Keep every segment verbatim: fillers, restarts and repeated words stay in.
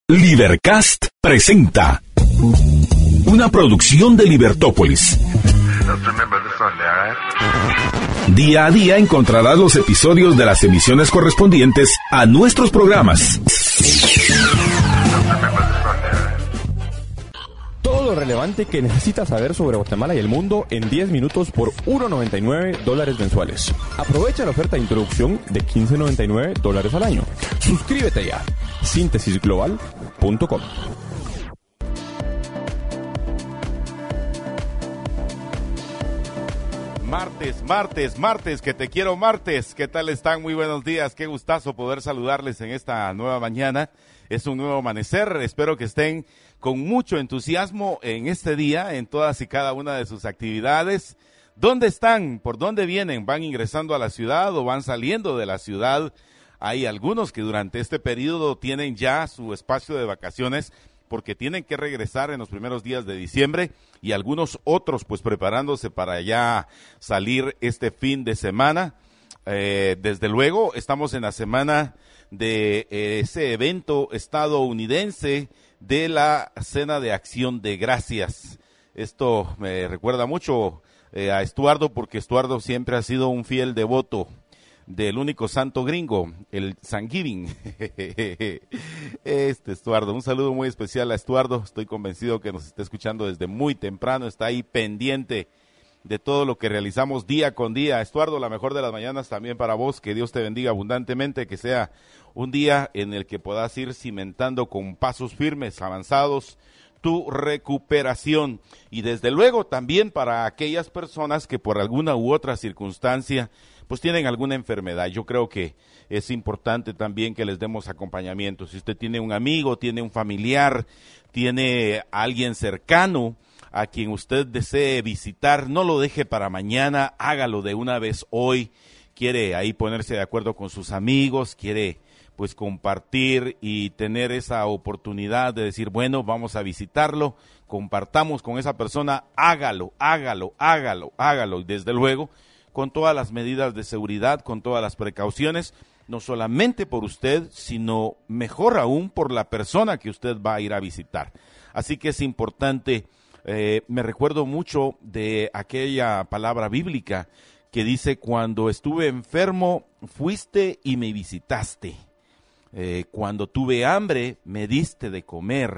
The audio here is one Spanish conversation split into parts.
Libercast presenta una producción de Libertópolis. Día a día encontrarás los episodios de las emisiones correspondientes a nuestros programas. Todo lo relevante que necesitas saber sobre Guatemala y el mundo en diez minutos por uno noventa y nueve dólares mensuales. Aprovecha la oferta de introducción de quince noventa y nueve dólares al año. Suscríbete ya. síntesis global punto com. Martes, martes, martes, que te quiero martes. ¿Qué tal están? Muy buenos días. Qué gustazo poder saludarles en esta nueva mañana. Es un nuevo amanecer. Espero que estén con mucho entusiasmo en este día, en todas y cada una de sus actividades. ¿Dónde están? ¿Por dónde vienen? ¿Van ingresando a la ciudad o van saliendo de la ciudad? Hay algunos que durante este periodo tienen ya su espacio de vacaciones porque tienen que regresar en los primeros días de diciembre, y algunos otros pues preparándose para ya salir este fin de semana. Eh, desde luego estamos en la semana de eh, ese evento estadounidense de la Cena de Acción de Gracias. Esto me recuerda mucho eh, a Estuardo, porque Estuardo siempre ha sido un fiel devoto del único santo gringo, el Thanksgiving. Este Estuardo, un saludo muy especial a Estuardo. Estoy convencido que nos está escuchando desde muy temprano, está ahí pendiente de todo lo que realizamos día con día. Estuardo, la mejor de las mañanas también para vos, que Dios te bendiga abundantemente, que sea un día en el que puedas ir cimentando con pasos firmes, avanzados, tu recuperación. Y desde luego también para aquellas personas que por alguna u otra circunstancia pues tienen alguna enfermedad. Yo creo que es importante también que les demos acompañamiento. Si usted tiene un amigo, tiene un familiar, tiene a alguien cercano a quien usted desee visitar, no lo deje para mañana, hágalo de una vez hoy. Quiere ahí ponerse de acuerdo con sus amigos, quiere pues compartir y tener esa oportunidad de decir, bueno, vamos a visitarlo, compartamos con esa persona, hágalo, hágalo, hágalo, hágalo. Y desde luego, con todas las medidas de seguridad, con todas las precauciones, no solamente por usted, sino mejor aún por la persona que usted va a ir a visitar. Así que es importante, eh, me recuerdo mucho de aquella palabra bíblica que dice, cuando estuve enfermo, fuiste y me visitaste. Eh, cuando tuve hambre, me diste de comer.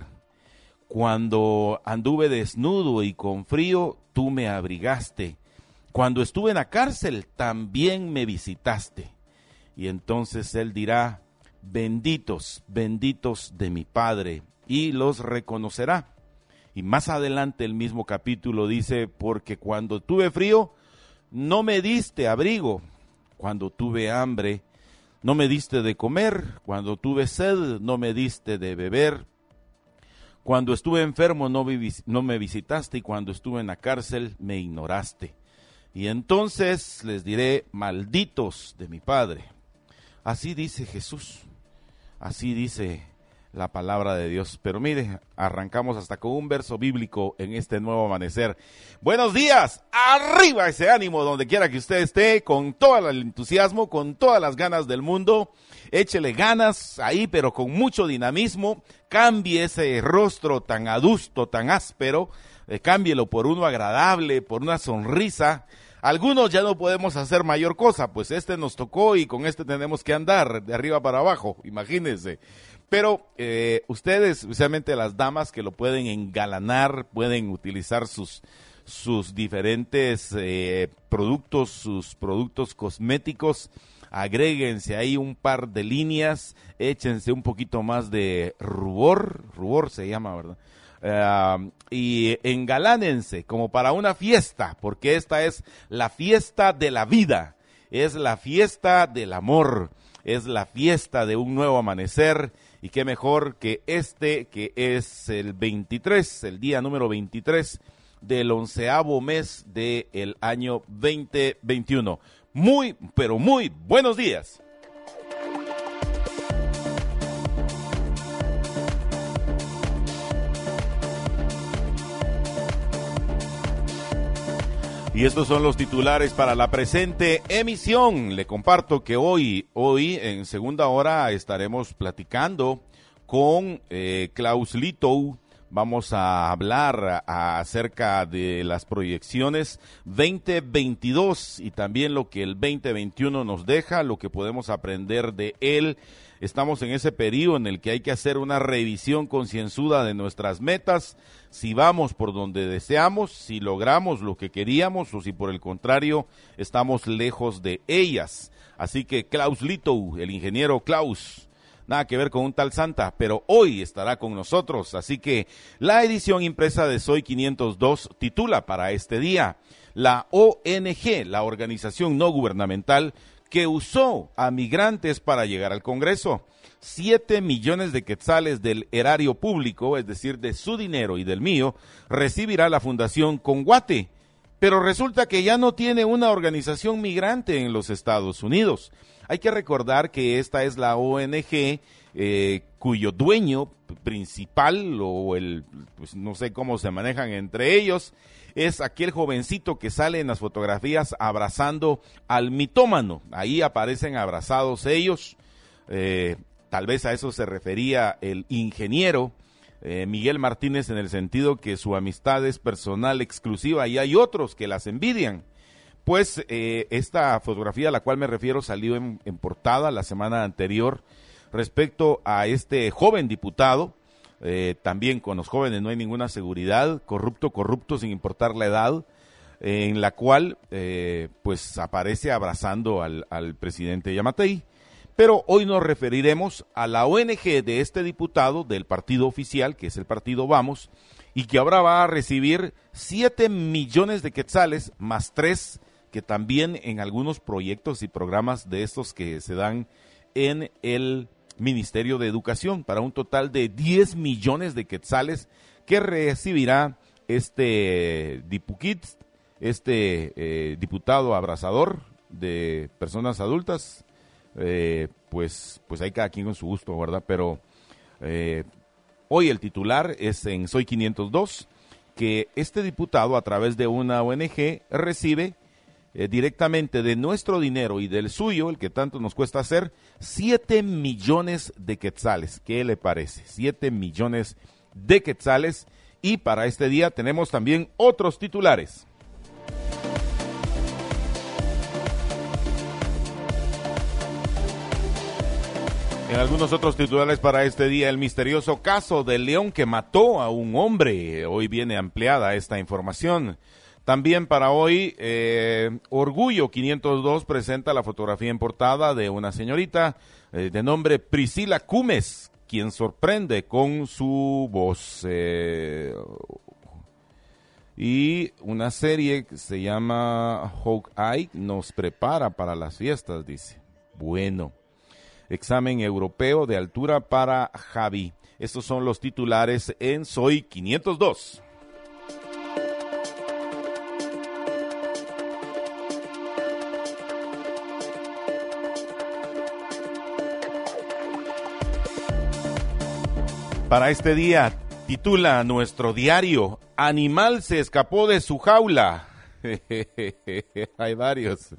Cuando anduve desnudo y con frío, tú me abrigaste. Cuando estuve en la cárcel, también me visitaste. Y entonces él dirá, benditos, benditos de mi Padre, y los reconocerá. Y más adelante el mismo capítulo dice, porque cuando tuve frío, no me diste abrigo. Cuando tuve hambre, no me diste de comer. Cuando tuve sed, no me diste de beber. Cuando estuve enfermo, no, vi, no me visitaste. Y cuando estuve en la cárcel, me ignoraste. Y entonces les diré, malditos de mi Padre. Así dice Jesús, así dice la palabra de Dios. Pero mire, arrancamos hasta con un verso bíblico en este nuevo amanecer. Buenos días, arriba ese ánimo donde quiera que usted esté, con todo el entusiasmo, con todas las ganas del mundo. Échele ganas ahí, pero con mucho dinamismo. Cambie ese rostro tan adusto, tan áspero, eh, cámbielo por uno agradable, por una sonrisa. Algunos ya no podemos hacer mayor cosa, pues este nos tocó y con este tenemos que andar de arriba para abajo, imagínense. Pero eh, ustedes, especialmente las damas que lo pueden engalanar, pueden utilizar sus, sus diferentes eh, productos, sus productos cosméticos. Agréguense ahí un par de líneas, échense un poquito más de rubor, rubor se llama, ¿verdad? Uh, y engalánense como para una fiesta, porque esta es la fiesta de la vida, es la fiesta del amor, es la fiesta de un nuevo amanecer. Y qué mejor que este, que es el veintitrés, el día número veintitrés del onceavo mes del año veinte veintiuno. Muy, pero muy buenos días. Y estos son los titulares para la presente emisión. Le comparto que hoy, hoy en segunda hora estaremos platicando con eh, Klaus Litow. Vamos a hablar a, acerca de las proyecciones veinte veintidós y también lo que el veinte veintiuno nos deja, lo que podemos aprender de él. Estamos en ese periodo en el que hay que hacer una revisión concienzuda de nuestras metas, si vamos por donde deseamos, si logramos lo que queríamos o si por el contrario estamos lejos de ellas. Así que Klaus Litow, el ingeniero Klaus, nada que ver con un tal Santa, pero hoy estará con nosotros. Así que la edición impresa de Soy quinientos dos titula para este día: la O N G, la organización no gubernamental que usó a migrantes para llegar al Congreso. Siete millones de quetzales del erario público, es decir, de su dinero y del mío, recibirá la Fundación Conguate. Pero resulta que ya no tiene una organización migrante en los Estados Unidos. Hay que recordar que esta es la O N G eh, cuyo dueño principal, o el, pues no sé cómo se manejan entre ellos, es aquel jovencito que sale en las fotografías abrazando al mitómano. Ahí aparecen abrazados ellos. Eh, tal vez a eso se refería el ingeniero eh, Miguel Martínez, en el sentido que su amistad es personal, exclusiva, y hay otros que las envidian. Pues eh, esta fotografía a la cual me refiero salió en, en portada la semana anterior respecto a este joven diputado. Eh, también con los jóvenes no hay ninguna seguridad, corrupto, corrupto sin importar la edad, eh, en la cual eh, pues aparece abrazando al, al presidente Yamatei. Pero hoy nos referiremos a la O N G de este diputado del partido oficial, que es el partido Vamos, y que ahora va a recibir siete millones de quetzales, más tres que también en algunos proyectos y programas de estos que se dan en el Ministerio de Educación, para un total de diez millones de quetzales que recibirá este dipuquit, este eh, diputado abrazador de personas adultas. Eh, pues, pues hay cada quien con su gusto, ¿verdad? Pero eh, hoy el titular es en Soy quinientos dos, que este diputado a través de una O N G recibe eh, directamente de nuestro dinero y del suyo, el que tanto nos cuesta hacer, siete millones de quetzales. ¿Qué le parece? siete millones de quetzales. Y para este día tenemos también otros titulares. En algunos otros titulares para este día, el misterioso caso del león que mató a un hombre. Hoy viene ampliada esta información. También para hoy, eh, Orgullo quinientos dos presenta la fotografía en portada de una señorita eh, de nombre Priscila Cumes, quien sorprende con su voz. Eh, y una serie que se llama Hawkeye nos prepara para las fiestas, dice. Bueno. Examen europeo de altura para Javi. Estos son los titulares en Soy quinientos dos. Para este día, titula nuestro diario: Animal se escapó de su jaula. Hay varios.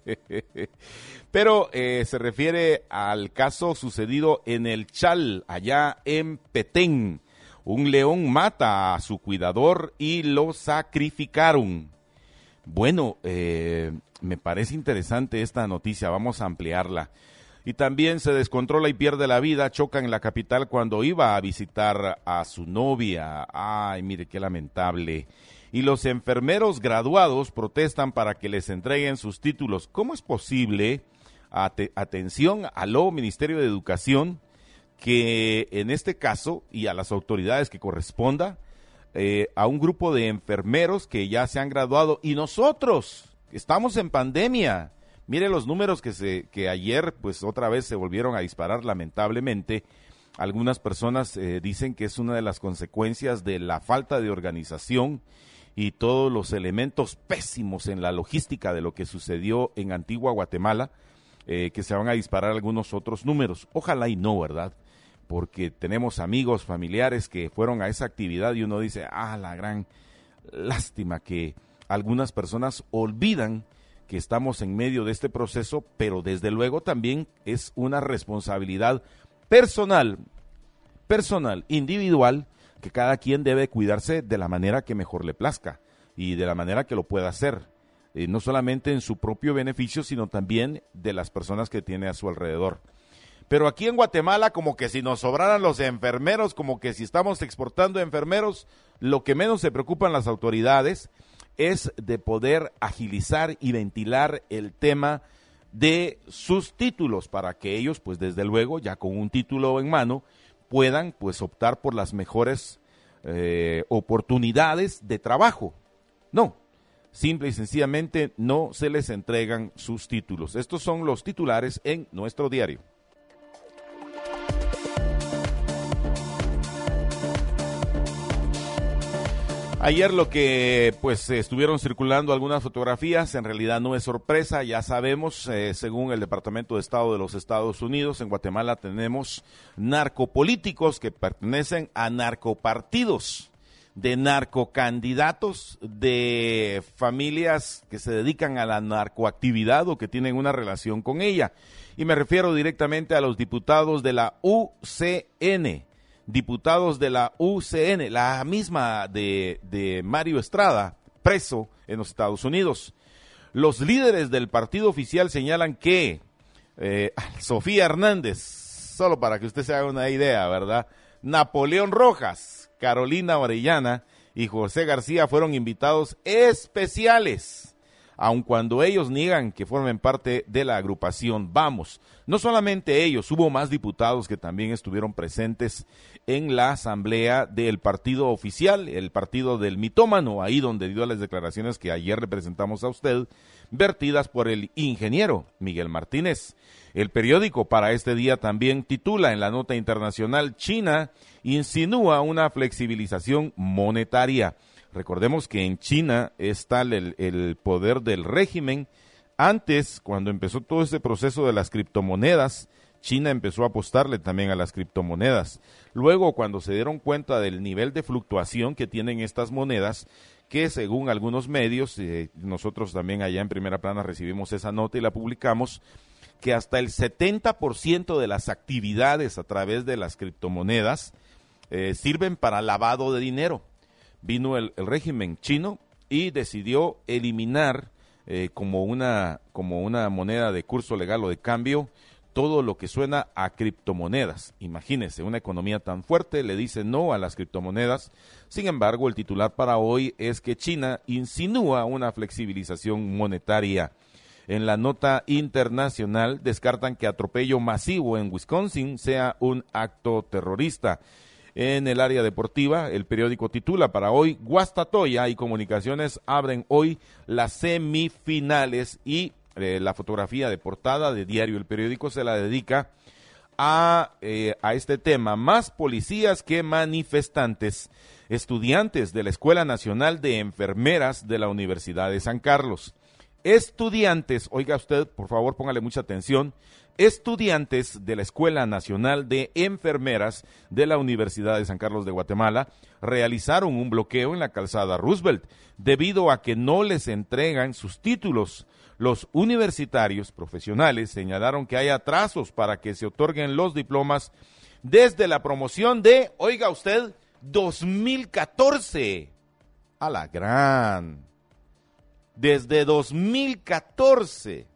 Pero eh, se refiere al caso sucedido en el Chal, allá en Petén. Un león mata a su cuidador y lo sacrificaron. Bueno, eh, me parece interesante esta noticia, vamos a ampliarla. Y también se descontrola y pierde la vida, choca en la capital cuando iba a visitar a su novia. Ay, mire qué lamentable. Y los enfermeros graduados protestan para que les entreguen sus títulos. ¿Cómo es posible, At- atención aló Ministerio de Educación, que en este caso, y a las autoridades que corresponda, eh, a un grupo de enfermeros que ya se han graduado, y nosotros estamos en pandemia? Mire los números que, se, que ayer pues otra vez se volvieron a disparar lamentablemente. Algunas personas eh, dicen que es una de las consecuencias de la falta de organización y todos los elementos pésimos en la logística de lo que sucedió en Antigua Guatemala, eh, que se van a disparar algunos otros números. Ojalá y no, ¿verdad? Porque tenemos amigos, familiares que fueron a esa actividad y uno dice, ah, la gran lástima que algunas personas olvidan que estamos en medio de este proceso, pero desde luego también es una responsabilidad personal, personal, individual, que cada quien debe cuidarse de la manera que mejor le plazca y de la manera que lo pueda hacer, eh, no solamente en su propio beneficio, sino también de las personas que tiene a su alrededor. Pero aquí en Guatemala, como que si nos sobraran los enfermeros, como que si estamos exportando enfermeros, lo que menos se preocupan las autoridades es de poder agilizar y ventilar el tema de sus títulos para que ellos, pues desde luego, ya con un título en mano, puedan pues optar por las mejores eh, oportunidades de trabajo. No, simple y sencillamente no se les entregan sus títulos. Estos son los titulares en nuestro diario. Ayer lo que pues estuvieron circulando algunas fotografías, en realidad no es sorpresa, ya sabemos, eh, según el Departamento de Estado de los Estados Unidos, en Guatemala tenemos narcopolíticos que pertenecen a narcopartidos, de narcocandidatos, de familias que se dedican a la narcoactividad o que tienen una relación con ella. Y me refiero directamente a los diputados de la U C N. Diputados de la U C N, la misma de, de Mario Estrada, preso en los Estados Unidos. Los líderes del partido oficial señalan que eh, Sofía Hernández, solo para que usted se haga una idea, ¿verdad? Napoleón Rojas, Carolina Orellana y José García fueron invitados especiales, aun cuando ellos niegan que formen parte de la agrupación Vamos. No solamente ellos, hubo más diputados que también estuvieron presentes en la asamblea del partido oficial, el partido del mitómano, ahí donde dio las declaraciones que ayer le presentamos a usted, vertidas por el ingeniero Miguel Martínez. El periódico para este día también titula en la nota internacional: China insinúa una flexibilización monetaria. Recordemos que en China está el, el poder del régimen. Antes, cuando empezó todo ese proceso de las criptomonedas, China empezó a apostarle también a las criptomonedas. Luego, cuando se dieron cuenta del nivel de fluctuación que tienen estas monedas, que según algunos medios, eh, nosotros también allá en Primera Plana recibimos esa nota y la publicamos, que hasta el setenta por ciento de las actividades a través de las criptomonedas eh, sirven para lavado de dinero. Vino el, el régimen chino y decidió eliminar eh, como una, como una moneda de curso legal o de cambio todo lo que suena a criptomonedas. Imagínense, una economía tan fuerte le dice no a las criptomonedas. Sin embargo, el titular para hoy es que China insinúa una flexibilización monetaria. En la nota internacional descartan que atropello masivo en Wisconsin sea un acto terrorista. En el área deportiva, el periódico titula para hoy: Guastatoya y Comunicaciones abren hoy las semifinales, y eh, la fotografía de portada de Diario El Periódico se la dedica a, eh, a este tema. Más policías que manifestantes. Estudiantes de la Escuela Nacional de Enfermeras de la Universidad de San Carlos. Estudiantes, oiga usted, por favor póngale mucha atención, estudiantes de la Escuela Nacional de Enfermeras de la Universidad de San Carlos de Guatemala realizaron un bloqueo en la calzada Roosevelt debido a que no les entregan sus títulos. Los universitarios profesionales señalaron que hay atrasos para que se otorguen los diplomas desde la promoción de, oiga usted, dos mil catorce. A la gran. Desde dos mil catorce.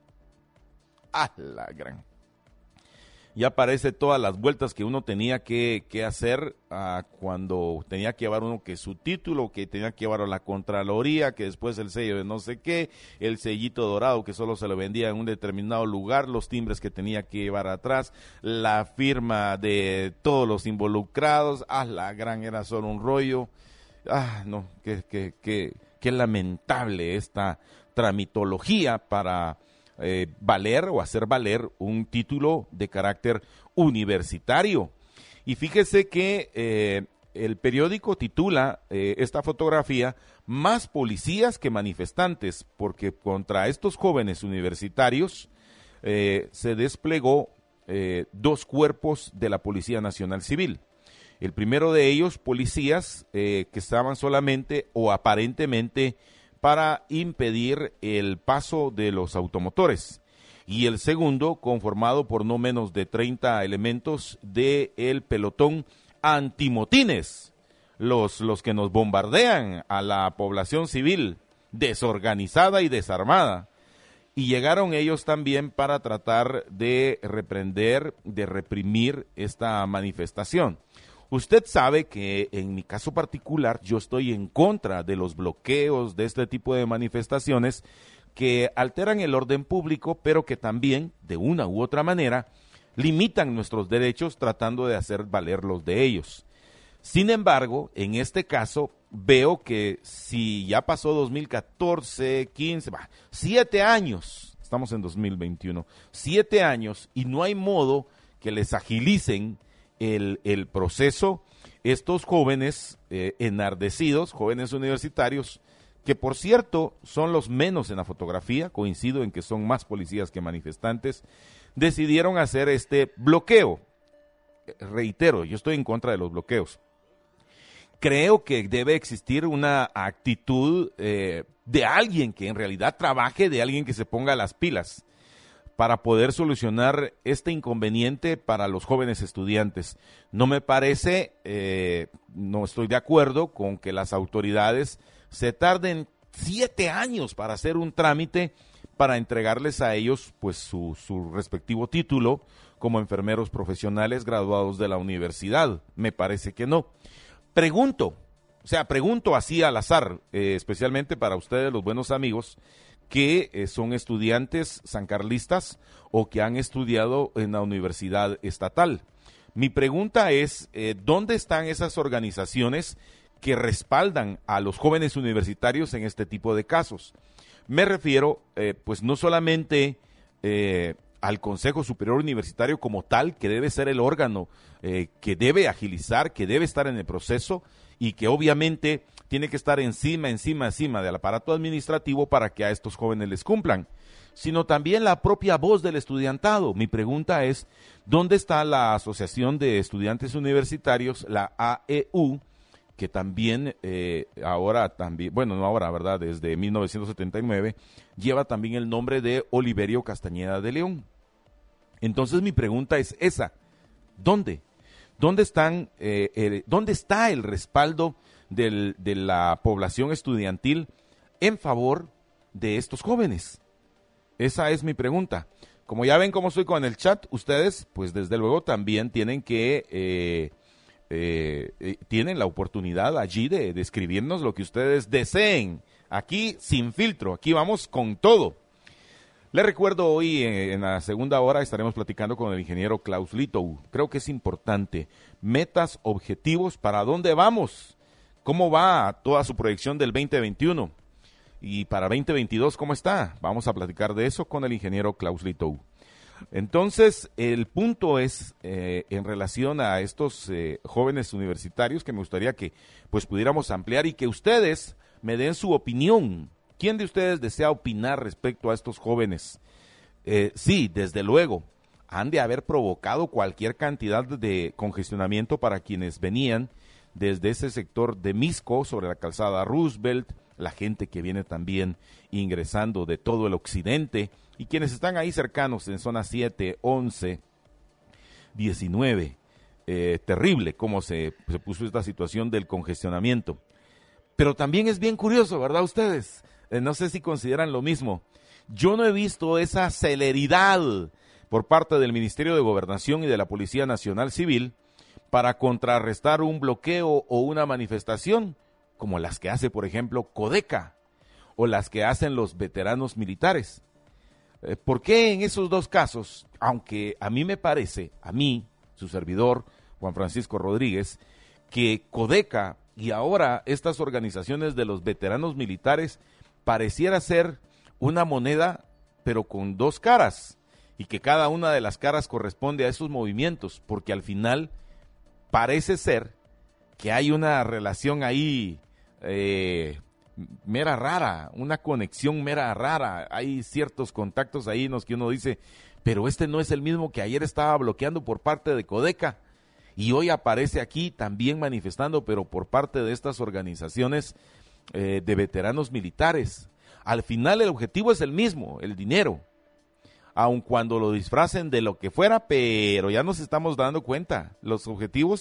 A la gran. Ya aparece todas las vueltas que uno tenía que, que hacer uh, cuando tenía que llevar uno que su título, que tenía que llevar a la Contraloría, que después el sello de no sé qué, el sellito dorado que solo se lo vendía en un determinado lugar, los timbres que tenía que llevar atrás, la firma de todos los involucrados. Ah, la gran, era solo un rollo. Ah, no, qué, qué, qué, qué lamentable esta tramitología para Eh, valer o hacer valer un título de carácter universitario. Y fíjese que eh, el periódico titula eh, esta fotografía: más policías que manifestantes, porque contra estos jóvenes universitarios eh, se desplegó eh, dos cuerpos de la Policía Nacional Civil. El primero de ellos, policías eh, que estaban solamente o aparentemente para impedir el paso de los automotores, y el segundo conformado por no menos de treinta elementos del pelotón antimotines, los, los que nos bombardean a la población civil desorganizada y desarmada. Y llegaron ellos también para tratar de reprender, de reprimir esta manifestación. Usted sabe que en mi caso particular yo estoy en contra de los bloqueos de este tipo de manifestaciones que alteran el orden público, pero que también, de una u otra manera, limitan nuestros derechos tratando de hacer valer los de ellos. Sin embargo, en este caso, veo que si ya pasó dos mil catorce, quince, bah, siete años, estamos en dos mil veintiuno, siete años, y no hay modo que les agilicen el, el proceso, estos jóvenes eh, enardecidos, jóvenes universitarios, que por cierto son los menos en la fotografía, coincido en que son más policías que manifestantes, decidieron hacer este bloqueo. Reitero, yo estoy en contra de los bloqueos. Creo que debe existir una actitud eh, de alguien que en realidad trabaje, de alguien que se ponga las pilas para poder solucionar este inconveniente para los jóvenes estudiantes. No me parece, eh, no estoy de acuerdo con que las autoridades se tarden siete años para hacer un trámite para entregarles a ellos pues su, su respectivo título como enfermeros profesionales graduados de la universidad. Me parece que no. Pregunto, o sea, pregunto así al azar, eh, especialmente para ustedes, los buenos amigos, que eh, son estudiantes sancarlistas o que han estudiado en la universidad estatal. Mi pregunta es, eh, ¿dónde están esas organizaciones que respaldan a los jóvenes universitarios en este tipo de casos? Me refiero, eh, pues no solamente eh, al Consejo Superior Universitario como tal, que debe ser el órgano eh, que debe agilizar, que debe estar en el proceso y que obviamente tiene que estar encima, encima, encima del aparato administrativo para que a estos jóvenes les cumplan, sino también la propia voz del estudiantado. Mi pregunta es, ¿dónde está la Asociación de Estudiantes Universitarios, la A E U, que también eh, ahora, también, bueno, no ahora, ¿verdad? Desde mil novecientos setenta y nueve, lleva también el nombre de Oliverio Castañeda de León? Entonces mi pregunta es esa, ¿dónde? ¿Dónde están, eh, eh, dónde está el respaldo del, de la población estudiantil en favor de estos jóvenes? Esa es mi pregunta. Como ya ven cómo estoy con el chat, ustedes, pues desde luego también tienen que, eh, eh, eh, tienen la oportunidad allí de, de escribirnos lo que ustedes deseen. Aquí sin filtro, aquí vamos con todo. Les recuerdo, hoy eh, en la segunda hora estaremos platicando con el ingeniero Klaus Litow. Creo que es importante, metas, objetivos, ¿para dónde vamos? ¿Cómo va toda su proyección del veinte veintiuno? Y para veinte veintidós, ¿cómo está? Vamos a platicar de eso con el ingeniero Klaus Litow. Entonces, el punto es eh, en relación a estos eh, jóvenes universitarios, que me gustaría que pues pudiéramos ampliar y que ustedes me den su opinión. ¿Quién de ustedes desea opinar respecto a estos jóvenes? Eh, sí, desde luego, han de haber provocado cualquier cantidad de congestionamiento para quienes venían desde ese sector de Misco, sobre la calzada Roosevelt, la gente que viene también ingresando de todo el occidente, y quienes están ahí cercanos en zona siete, once, diecinueve. Eh, terrible cómo se, se puso esta situación del congestionamiento. Pero también es bien curioso, ¿verdad ustedes? Eh, no sé si consideran lo mismo. Yo no he visto esa celeridad por parte del Ministerio de Gobernación y de la Policía Nacional Civil para contrarrestar un bloqueo o una manifestación como las que hace, por ejemplo, Codeca o las que hacen los veteranos militares. Eh, ¿Por qué en esos dos casos, aunque a mí me parece, a mí, su servidor, Juan Francisco Rodríguez, que Codeca y ahora estas organizaciones de los veteranos militares pareciera ser una moneda, pero con dos caras, y que cada una de las caras corresponde a esos movimientos, porque al final parece ser que hay una relación ahí eh, mera rara, una conexión mera rara, hay ciertos contactos ahí en los que uno dice, pero este no es el mismo que ayer estaba bloqueando por parte de Codeca, y hoy aparece aquí también manifestando, pero por parte de estas organizaciones eh, de veteranos militares. Al final el objetivo es el mismo, el dinero, aun cuando lo disfracen de lo que fuera, pero ya nos estamos dando cuenta, los objetivos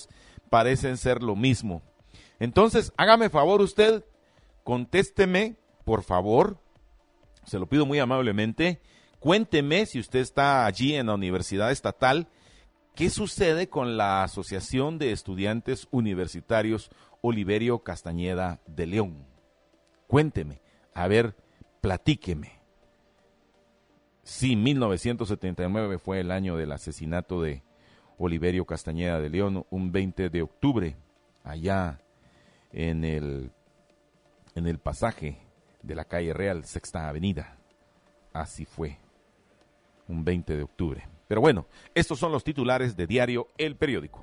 parecen ser lo mismo. Entonces, hágame favor usted, contésteme, por favor, se lo pido muy amablemente, cuénteme si usted está allí en la Universidad Estatal, ¿qué sucede con la Asociación de Estudiantes Universitarios Oliverio Castañeda de León? Cuénteme, a ver, platíqueme. Sí, mil novecientos setenta y nueve fue el año del asesinato de Oliverio Castañeda de León, un veinte de octubre, allá en el, en el pasaje de la calle Real, Sexta Avenida. Así fue, un veinte de octubre. Pero bueno, estos son los titulares de Diario El Periódico.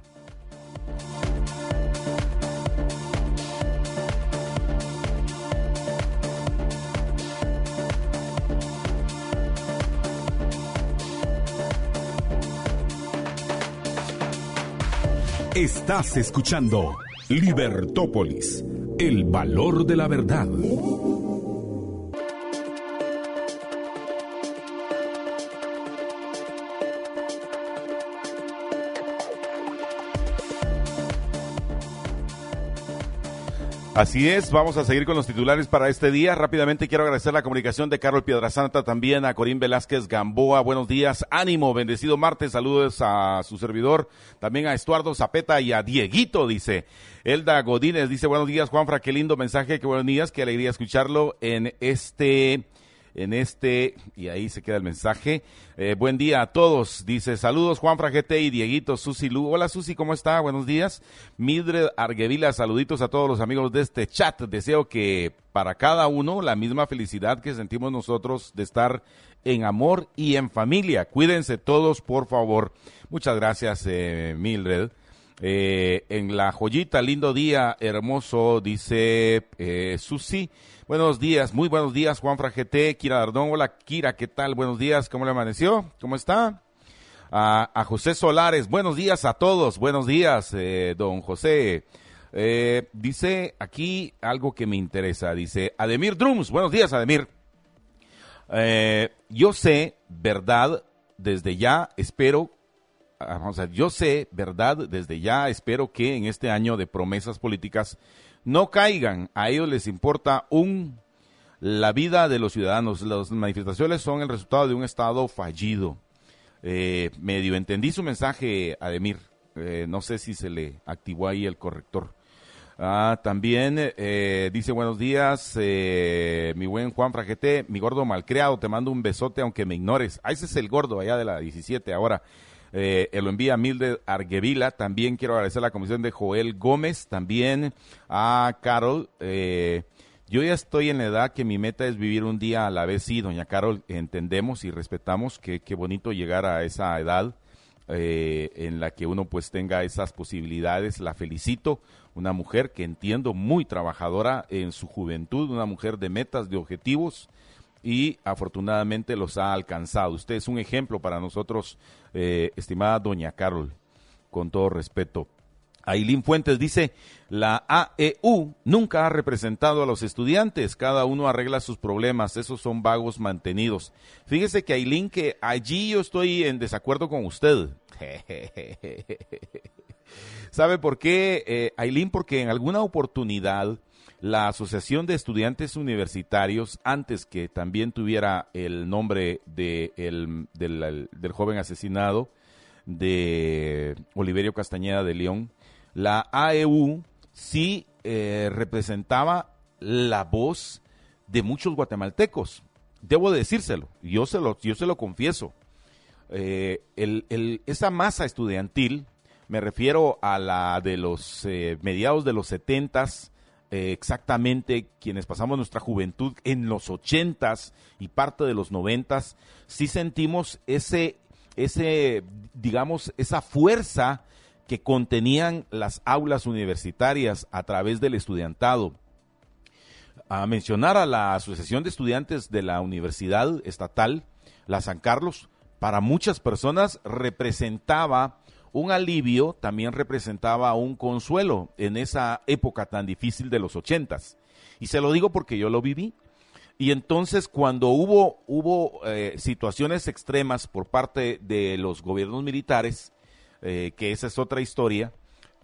Estás escuchando Libertópolis, el valor de la verdad. Así es, vamos a seguir con los titulares para este día. Rápidamente quiero agradecer la comunicación de Carol Piedrasanta, también a Corín Velázquez Gamboa. Buenos días, ánimo, bendecido martes, saludos a su servidor, también a Estuardo Zapeta y a Dieguito, dice. Elda Godínez dice, buenos días, Juanfra, qué lindo mensaje, qué buenos días, qué alegría escucharlo en este... en este, y ahí se queda el mensaje. Eh, buen día a todos, dice, saludos Juanfra G T y Dieguito, Susi Lu. Hola Susi, ¿cómo está? Buenos días. Mildred Arguevila, saluditos a todos los amigos de este chat. Deseo que para cada uno la misma felicidad que sentimos nosotros de estar en amor y en familia. Cuídense todos, por favor. Muchas gracias, eh, Mildred. Eh, en La Joyita, lindo día, hermoso, dice eh, Susi. Buenos días, muy buenos días, Juanfra G T, Kira Dardón. Hola, Kira, ¿qué tal? Buenos días, ¿cómo le amaneció? ¿Cómo está? A, a José Solares, buenos días a todos, buenos días, eh, don José. Eh, dice aquí algo que me interesa, dice Ademir Drums, buenos días, Ademir. Eh, yo sé, verdad, desde ya espero, vamos a ver, yo sé, verdad, desde ya espero que en este año de promesas políticas no caigan, a ellos les importa un la vida de los ciudadanos. Las manifestaciones son el resultado de un Estado fallido. Eh, medio entendí su mensaje, Ademir. Eh, no sé si se le activó ahí el corrector. Ah, también eh, dice buenos días, eh, mi buen Juan Fragete, mi gordo malcriado, te mando un besote aunque me ignores. Ah, ese es el gordo allá de la diecisiete ahora. Eh, él lo envía Mildred Arguevila. También quiero agradecer a la comisión de Joel Gómez, también a Carol. Eh, yo ya estoy en la edad que mi meta es vivir un día a la vez. Sí, doña Carol, entendemos y respetamos que qué bonito llegar a esa edad eh, en la que uno pues tenga esas posibilidades. La felicito, una mujer que entiendo muy trabajadora en su juventud, una mujer de metas, de objetivos, y afortunadamente los ha alcanzado. Usted es un ejemplo para nosotros, eh, estimada doña Carol, con todo respeto. Ailín Fuentes dice, la A E U nunca ha representado a los estudiantes, cada uno arregla sus problemas, esos son vagos mantenidos. Fíjese que Ailín, que allí yo estoy en desacuerdo con usted. ¿Sabe por qué, eh, Ailín? Porque en alguna oportunidad la Asociación de Estudiantes Universitarios, antes que también tuviera el nombre de el, del, del joven asesinado, de Oliverio Castañeda de León, la A E U sí eh, representaba la voz de muchos guatemaltecos. Debo decírselo, yo se lo, yo se lo confieso. Eh, el, el, esa masa estudiantil, me refiero a la de los eh, mediados de los setentas, Eh, exactamente quienes pasamos nuestra juventud en los ochentas y parte de los noventas, sí sentimos ese, ese, digamos, esa fuerza que contenían las aulas universitarias a través del estudiantado. A mencionar a la Asociación de Estudiantes de la Universidad Estatal, la San Carlos, para muchas personas representaba un alivio, también representaba un consuelo en esa época tan difícil de los ochentas. Y se lo digo porque yo lo viví. Y entonces cuando hubo, hubo eh, situaciones extremas por parte de los gobiernos militares, eh, que esa es otra historia,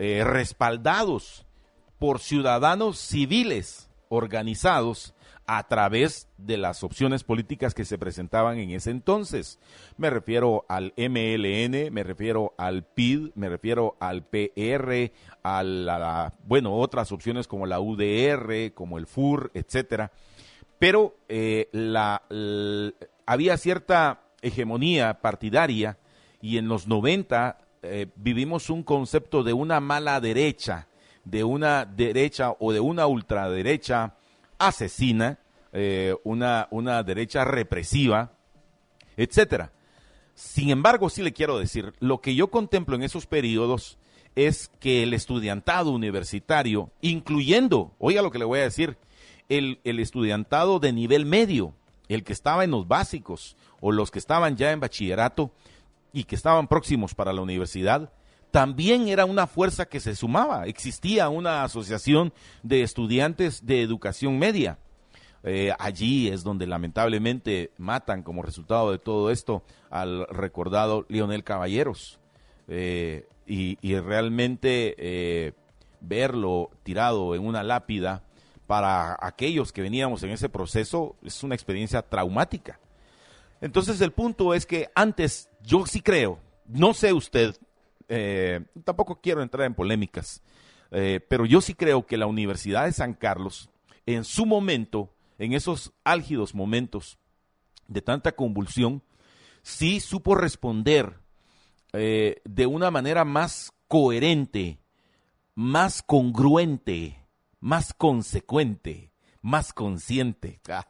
eh, respaldados por ciudadanos civiles organizados a través de las opciones políticas que se presentaban en ese entonces. Me refiero al M L N, me refiero al P I D, me refiero al P R, a la, la, bueno, otras opciones como la U D R, como el F U R, etcétera. Pero eh, la, la, había cierta hegemonía partidaria y en los noventa eh, vivimos un concepto de una mala derecha, de una derecha o de una ultraderecha asesina, eh, una, una derecha represiva, etcétera. Sin embargo, sí le quiero decir, lo que yo contemplo en esos periodos es que el estudiantado universitario, incluyendo, oiga lo que le voy a decir, el, el estudiantado de nivel medio, el que estaba en los básicos o los que estaban ya en bachillerato y que estaban próximos para la universidad, también era una fuerza que se sumaba. Existía una asociación de estudiantes de educación media. Eh, allí es donde lamentablemente matan como resultado de todo esto al recordado Leonel Caballeros. Eh, y, y realmente eh, verlo tirado en una lápida para aquellos que veníamos en ese proceso es una experiencia traumática. Entonces el punto es que antes yo sí creo, no sé usted, Eh, tampoco quiero entrar en polémicas, eh, pero yo sí creo que la Universidad de San Carlos, en su momento, en esos álgidos momentos de tanta convulsión, sí supo responder eh, de una manera más coherente, más congruente, más consecuente, más consciente ah,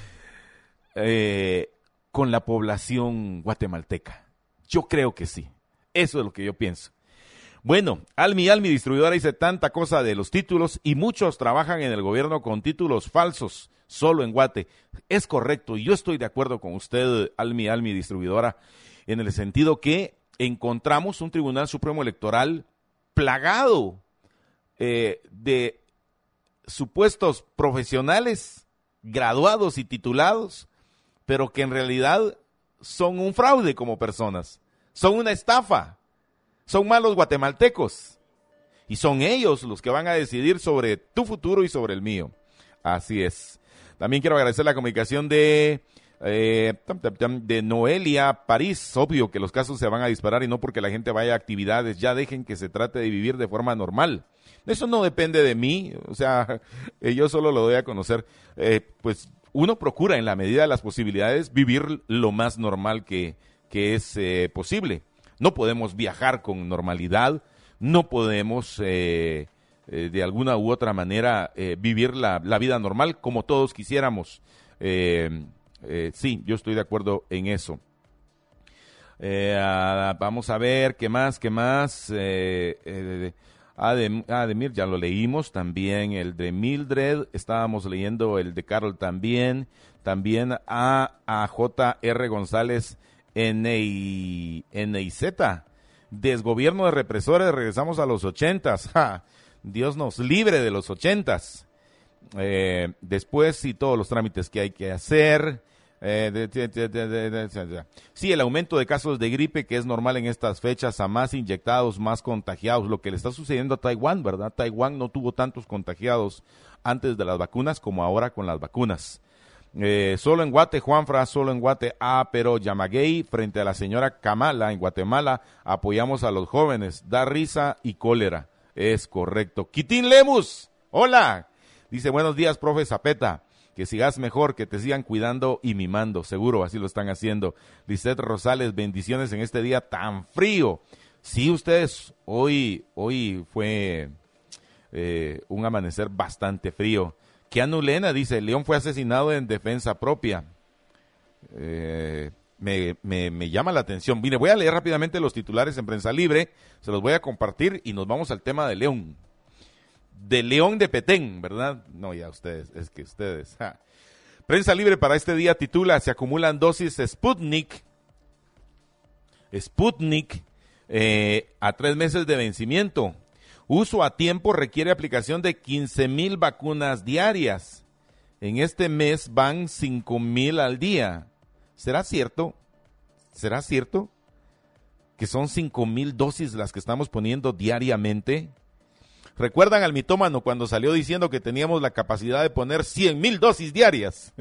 eh, con la población guatemalteca. Yo creo que sí. Eso es lo que yo pienso. Bueno, Almi Almi Distribuidora dice tanta cosa de los títulos y muchos trabajan en el gobierno con títulos falsos, solo en Guate. Es correcto, y yo estoy de acuerdo con usted, Almi Almi Distribuidora, en el sentido que encontramos un Tribunal Supremo Electoral plagado eh, de supuestos profesionales, graduados y titulados, pero que en realidad son un fraude como personas. Son una estafa, son malos guatemaltecos y son ellos los que van a decidir sobre tu futuro y sobre el mío. Así es. También quiero agradecer la comunicación de, eh, de Noelia París. Obvio que los casos se van a disparar y no porque la gente vaya a actividades, ya dejen que se trate de vivir de forma normal. Eso no depende de mí, o sea, eh, yo solo lo doy a conocer. Eh, pues uno procura en la medida de las posibilidades vivir lo más normal que que es eh, posible. No podemos viajar con normalidad, no podemos eh, eh, de alguna u otra manera eh, vivir la, la vida normal como todos quisiéramos. Eh, eh, sí, yo estoy de acuerdo en eso. Eh, ah, vamos a ver, ¿qué más? ¿Qué más? Eh, eh, Adem, Ademir, ya lo leímos, también el de Mildred, estábamos leyendo el de Carol también, también a, a J R González N I Z, desgobierno de represores, regresamos a los ochentas, ja, Dios nos libre de los ochentas, eh, después sí todos los trámites que hay que hacer, eh, de, de, de, de, de, de, de, de. sí el aumento de casos de gripe que es normal en estas fechas, a más infectados, más contagiados, lo que le está sucediendo a Taiwán, ¿verdad? Taiwán no tuvo tantos contagiados antes de las vacunas como ahora con las vacunas. Eh, solo en Guate, Juanfra, solo en Guate, ah, pero Yamaguey, frente a la señora Kamala en Guatemala, apoyamos a los jóvenes, da risa y cólera, es correcto. Quitín Lemus, hola, dice buenos días, profe Zapeta, que sigas mejor, que te sigan cuidando y mimando, seguro, así lo están haciendo. Lisette Rosales, bendiciones en este día tan frío. Sí, ustedes, hoy, hoy fue eh, un amanecer bastante frío. Keanu Lena dice, León fue asesinado en defensa propia. Eh, me, me, me llama la atención. Mire, voy a leer rápidamente los titulares en Prensa Libre, se los voy a compartir y nos vamos al tema de León. De León de Petén, ¿verdad? No, ya ustedes, es que ustedes. Ja. Prensa Libre para este día titula, se acumulan dosis Sputnik, Sputnik eh, a tres meses de vencimiento. Uso a tiempo requiere aplicación de quince mil vacunas diarias. En este mes van cinco mil al día. ¿Será cierto? ¿Será cierto que son cinco mil dosis las que estamos poniendo diariamente. ¿Recuerdan al mitómano cuando salió diciendo que teníamos la capacidad de poner cien mil dosis diarias?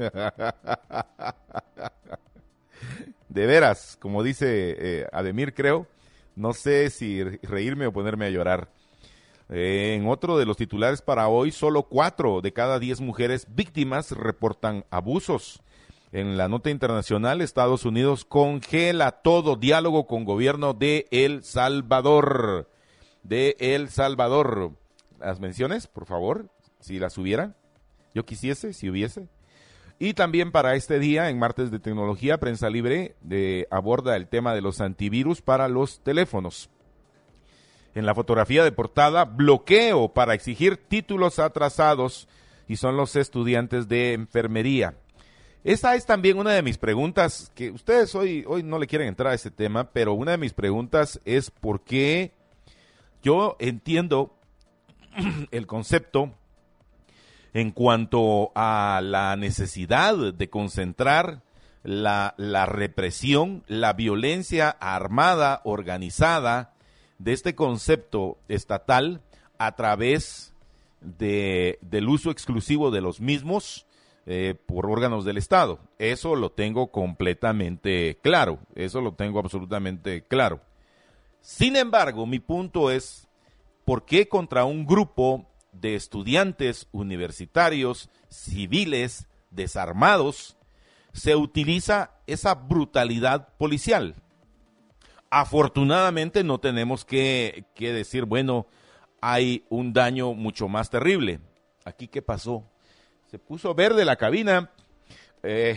De veras, como dice eh, Ademir, creo, no sé si reírme o ponerme a llorar. Eh, en otro de los titulares para hoy, solo cuatro de cada diez mujeres víctimas reportan abusos. En la nota internacional, Estados Unidos congela todo diálogo con gobierno de El Salvador. De El Salvador. Las menciones, por favor, si las hubiera. Yo quisiese, si hubiese. Y también para este día, en Martes de Tecnología, Prensa Libre de, aborda el tema de los antivirus para los teléfonos. En la fotografía de portada, bloqueo para exigir títulos atrasados, y son los estudiantes de enfermería. Esta es también una de mis preguntas, que ustedes hoy, hoy no le quieren entrar a ese tema, pero una de mis preguntas es por qué yo entiendo el concepto en cuanto a la necesidad de concentrar la, la represión, la violencia armada, organizada, de este concepto estatal a través de, del uso exclusivo de los mismos eh, por órganos del Estado. Eso lo tengo completamente claro, eso lo tengo absolutamente claro. Sin embargo, mi punto es, ¿por qué contra un grupo de estudiantes universitarios, civiles, desarmados, se utiliza esa brutalidad policial? Afortunadamente no tenemos que, que decir, bueno, hay un daño mucho más terrible. ¿Aquí qué pasó? Se puso verde la cabina, eh,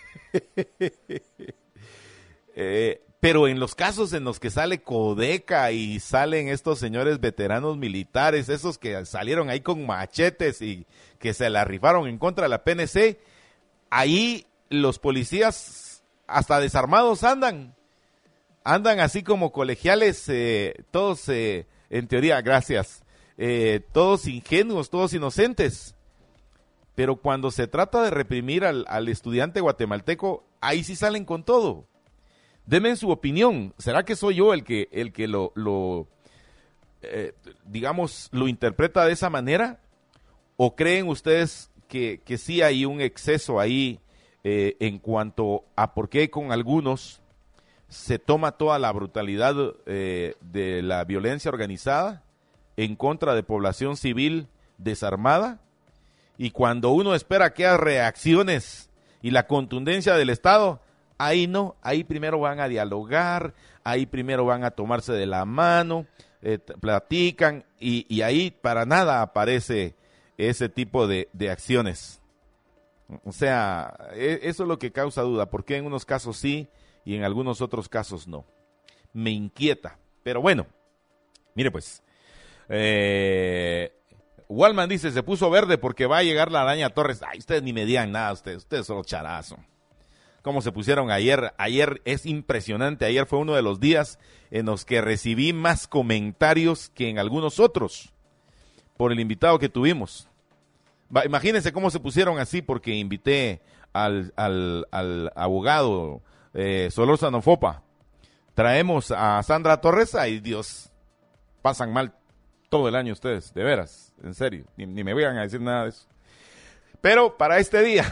eh, pero en los casos en los que sale Codeca y salen estos señores veteranos militares, esos que salieron ahí con machetes y que se la rifaron en contra de la P N C, ahí los policías hasta desarmados andan. Andan así como colegiales, eh, todos, eh, en teoría, gracias, eh, todos ingenuos, todos inocentes. Pero cuando se trata de reprimir al, al estudiante guatemalteco, ahí sí salen con todo. Denme su opinión. ¿Será que soy yo el que, el que lo, lo eh, digamos, lo interpreta de esa manera? ¿O creen ustedes que, que sí hay un exceso ahí eh, en cuanto a por qué con algunos se toma toda la brutalidad eh, de la violencia organizada en contra de población civil desarmada, y cuando uno espera que haya reacciones y la contundencia del Estado, ahí no, ahí primero van a dialogar, ahí primero van a tomarse de la mano, eh, platican, y, y ahí para nada aparece ese tipo de, de acciones. O sea, eso es lo que causa duda, porque en unos casos sí y en algunos otros casos no. Me inquieta, pero bueno, mire pues, eh, Wallman dice, se puso verde porque va a llegar la araña Torres. Ay, ustedes ni me digan nada, ustedes, ustedes solo charazo. ¿Cómo se pusieron ayer? Ayer es impresionante, ayer fue uno de los días en los que recibí más comentarios que en algunos otros, por el invitado que tuvimos. Va, imagínense cómo se pusieron así porque invité al, al, al abogado Eh, Solórzano Fopa. Traemos a Sandra Torres. Ay, Dios, pasan mal todo el año ustedes, de veras, en serio, ni, ni me vayan a decir nada de eso. Pero para este día,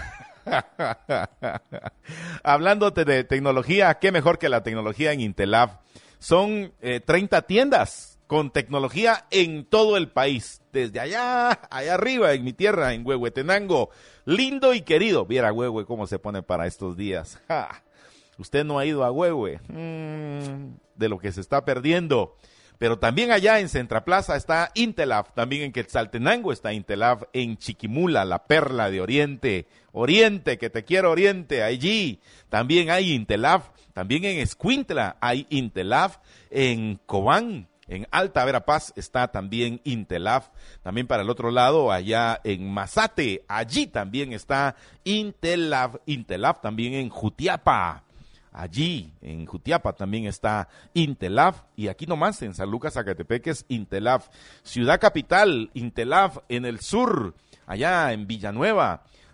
hablándote de tecnología, qué mejor que la tecnología en Intelab. Son eh, treinta tiendas con tecnología en todo el país, desde allá, allá arriba en mi tierra, en Huehuetenango, lindo y querido. Viera Huehue cómo se pone para estos días. ¡Ja! Usted no ha ido a Huehue, mm, de lo que se está perdiendo. Pero también allá en Centraplaza está Intelab, también en Quetzaltenango está Intelab, en Chiquimula, la perla de Oriente. Oriente, que te quiero Oriente, allí también hay Intelab. También en Escuintla hay Intelab, en Cobán, en Alta Verapaz está también Intelab. También para el otro lado, allá en Mazate, allí también está Intelab. Intelab también en Jutiapa. Allí, en Jutiapa, también está Intelab, y aquí nomás, en San Lucas, Zacatepeques, Intelab. Ciudad Capital, Intelab, en el sur, allá en Villanueva,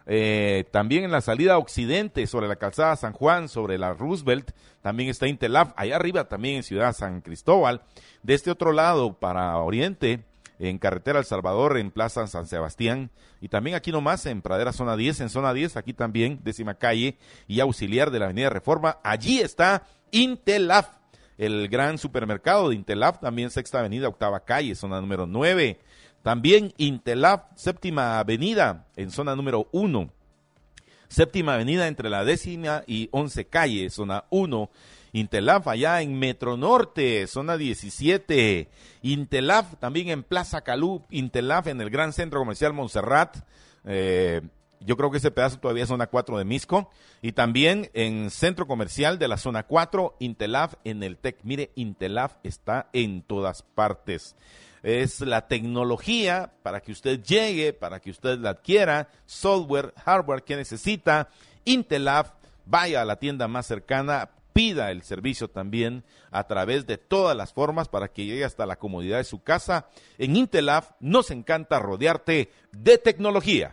Eh, también en la salida a occidente, sobre la calzada San Juan, sobre la Roosevelt, también está Intelaf. Allá arriba también en Ciudad San Cristóbal. De este otro lado, para oriente, en carretera El Salvador, en Plaza San Sebastián, y también aquí nomás en Pradera Zona diez, en Zona diez, aquí también, décima calle y auxiliar de la Avenida Reforma, allí está Intelaf, el gran supermercado de Intelaf, también Sexta Avenida, Octava Calle, zona número nueve, también Intelaf, Séptima Avenida, en zona número uno, Séptima Avenida entre la décima y once calle, zona uno, Intelaf allá en Metro Norte, zona diecisiete, Intelaf también en Plaza Calú, Intelaf en el Gran Centro Comercial Montserrat, eh, yo creo que ese pedazo todavía es zona cuatro de Misco, y también en Centro Comercial de la zona cuatro, Intelaf en el T E C. Mire, Intelaf está en todas partes. Es la tecnología para que usted llegue, para que usted la adquiera, software, hardware que necesita. Intelaf, vaya a la tienda más cercana, pida el servicio también a través de todas las formas para que llegue hasta la comodidad de su casa. En Intelaf nos encanta rodearte de tecnología.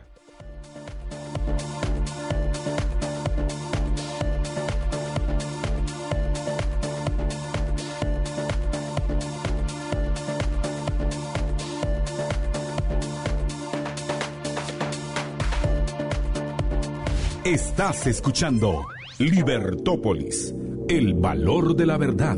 Estás escuchando Libertópolis, el valor de la verdad.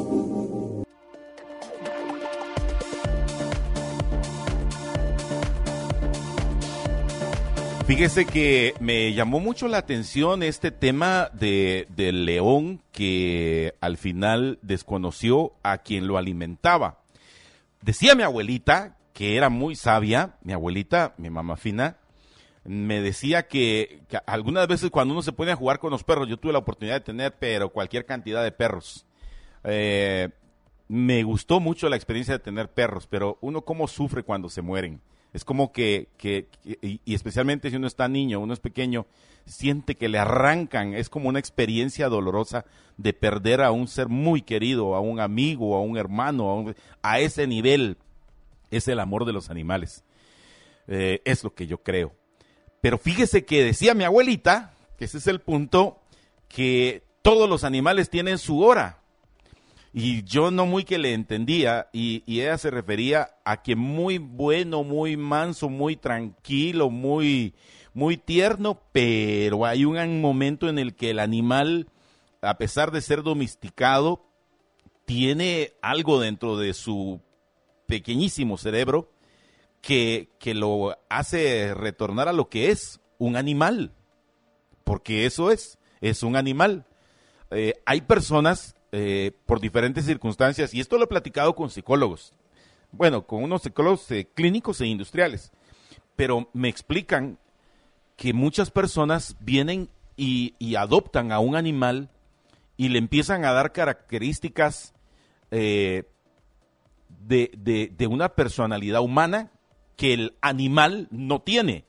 Fíjese que me llamó mucho la atención este tema de, del león que al final desconoció a quien lo alimentaba. Decía mi abuelita, que era muy sabia, mi abuelita, mi mamá fina, me decía que, que algunas veces cuando uno se pone a jugar con los perros, yo tuve la oportunidad de tener, pero cualquier cantidad de perros. Eh, me gustó mucho la experiencia de tener perros, pero uno cómo sufre cuando se mueren. Es como que, que, que y, y especialmente si uno está niño, uno es pequeño, siente que le arrancan, es como una experiencia dolorosa de perder a un ser muy querido, a un amigo, a un hermano, a, un, a ese nivel. Es el amor de los animales. Eh, es lo que yo creo. Pero fíjese que decía mi abuelita, que ese es el punto, que todos los animales tienen su hora. Y yo no muy que le entendía, y, y ella se refería a que muy bueno, muy manso, muy tranquilo, muy, muy tierno, pero hay un momento en el que el animal, a pesar de ser domesticado, tiene algo dentro de su pequeñísimo cerebro Que, que lo hace retornar a lo que es un animal, porque eso es, es un animal. Eh, hay personas, eh, por diferentes circunstancias, y esto lo he platicado con psicólogos, bueno, con unos psicólogos eh, clínicos e industriales, pero me explican que muchas personas vienen y, y adoptan a un animal y le empiezan a dar características eh, de, de, de una personalidad humana que el animal no tiene.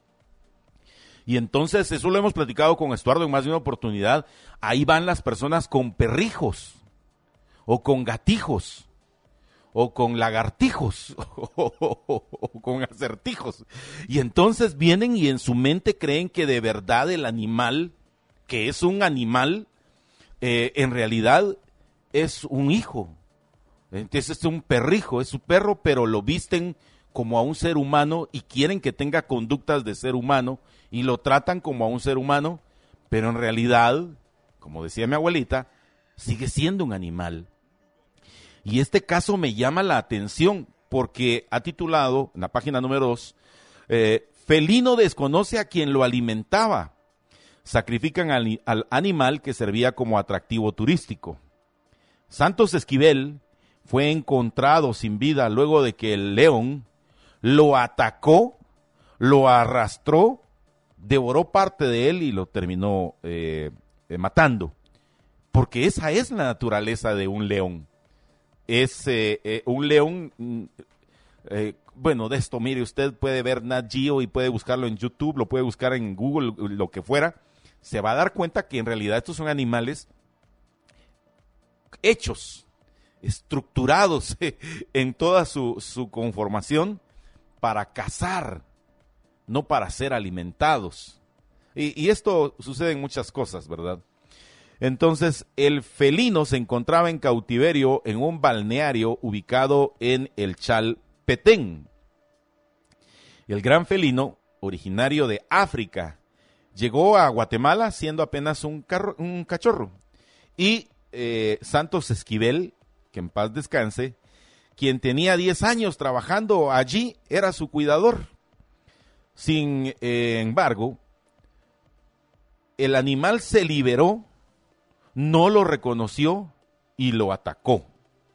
Y entonces, eso lo hemos platicado con Estuardo en más de una oportunidad, ahí van las personas con perrijos, o con gatijos, o con lagartijos, o, o, o, o con acertijos. Y entonces vienen y en su mente creen que de verdad el animal, que es un animal, eh, en realidad es un hijo. Entonces es un perrijo, es su perro, pero lo visten como a un ser humano y quieren que tenga conductas de ser humano y lo tratan como a un ser humano, pero en realidad, como decía mi abuelita, sigue siendo un animal. Y este caso me llama la atención porque ha titulado, en la página número dos, eh, felino desconoce a quien lo alimentaba. Sacrifican al, al animal que servía como atractivo turístico. Santos Esquivel fue encontrado sin vida luego de que el león lo atacó, lo arrastró, devoró parte de él y lo terminó eh, eh, matando. Porque esa es la naturaleza de un león. Es eh, eh, un león, eh, bueno, de esto, mire, usted puede ver Nat Geo y puede buscarlo en YouTube, lo puede buscar en Google, lo que fuera. Se va a dar cuenta que en realidad estos son animales hechos, estructurados en toda su, su conformación, para cazar, no para ser alimentados. Y, y esto sucede en muchas cosas, ¿verdad? Entonces, el felino se encontraba en cautiverio en un balneario ubicado en el Chal Petén. El gran felino, originario de África, llegó a Guatemala siendo apenas un, carro, un cachorro. Y eh, Santos Esquivel, que en paz descanse, quien tenía diez años trabajando allí, era su cuidador. Sin eh, embargo, el animal se liberó, no lo reconoció y lo atacó.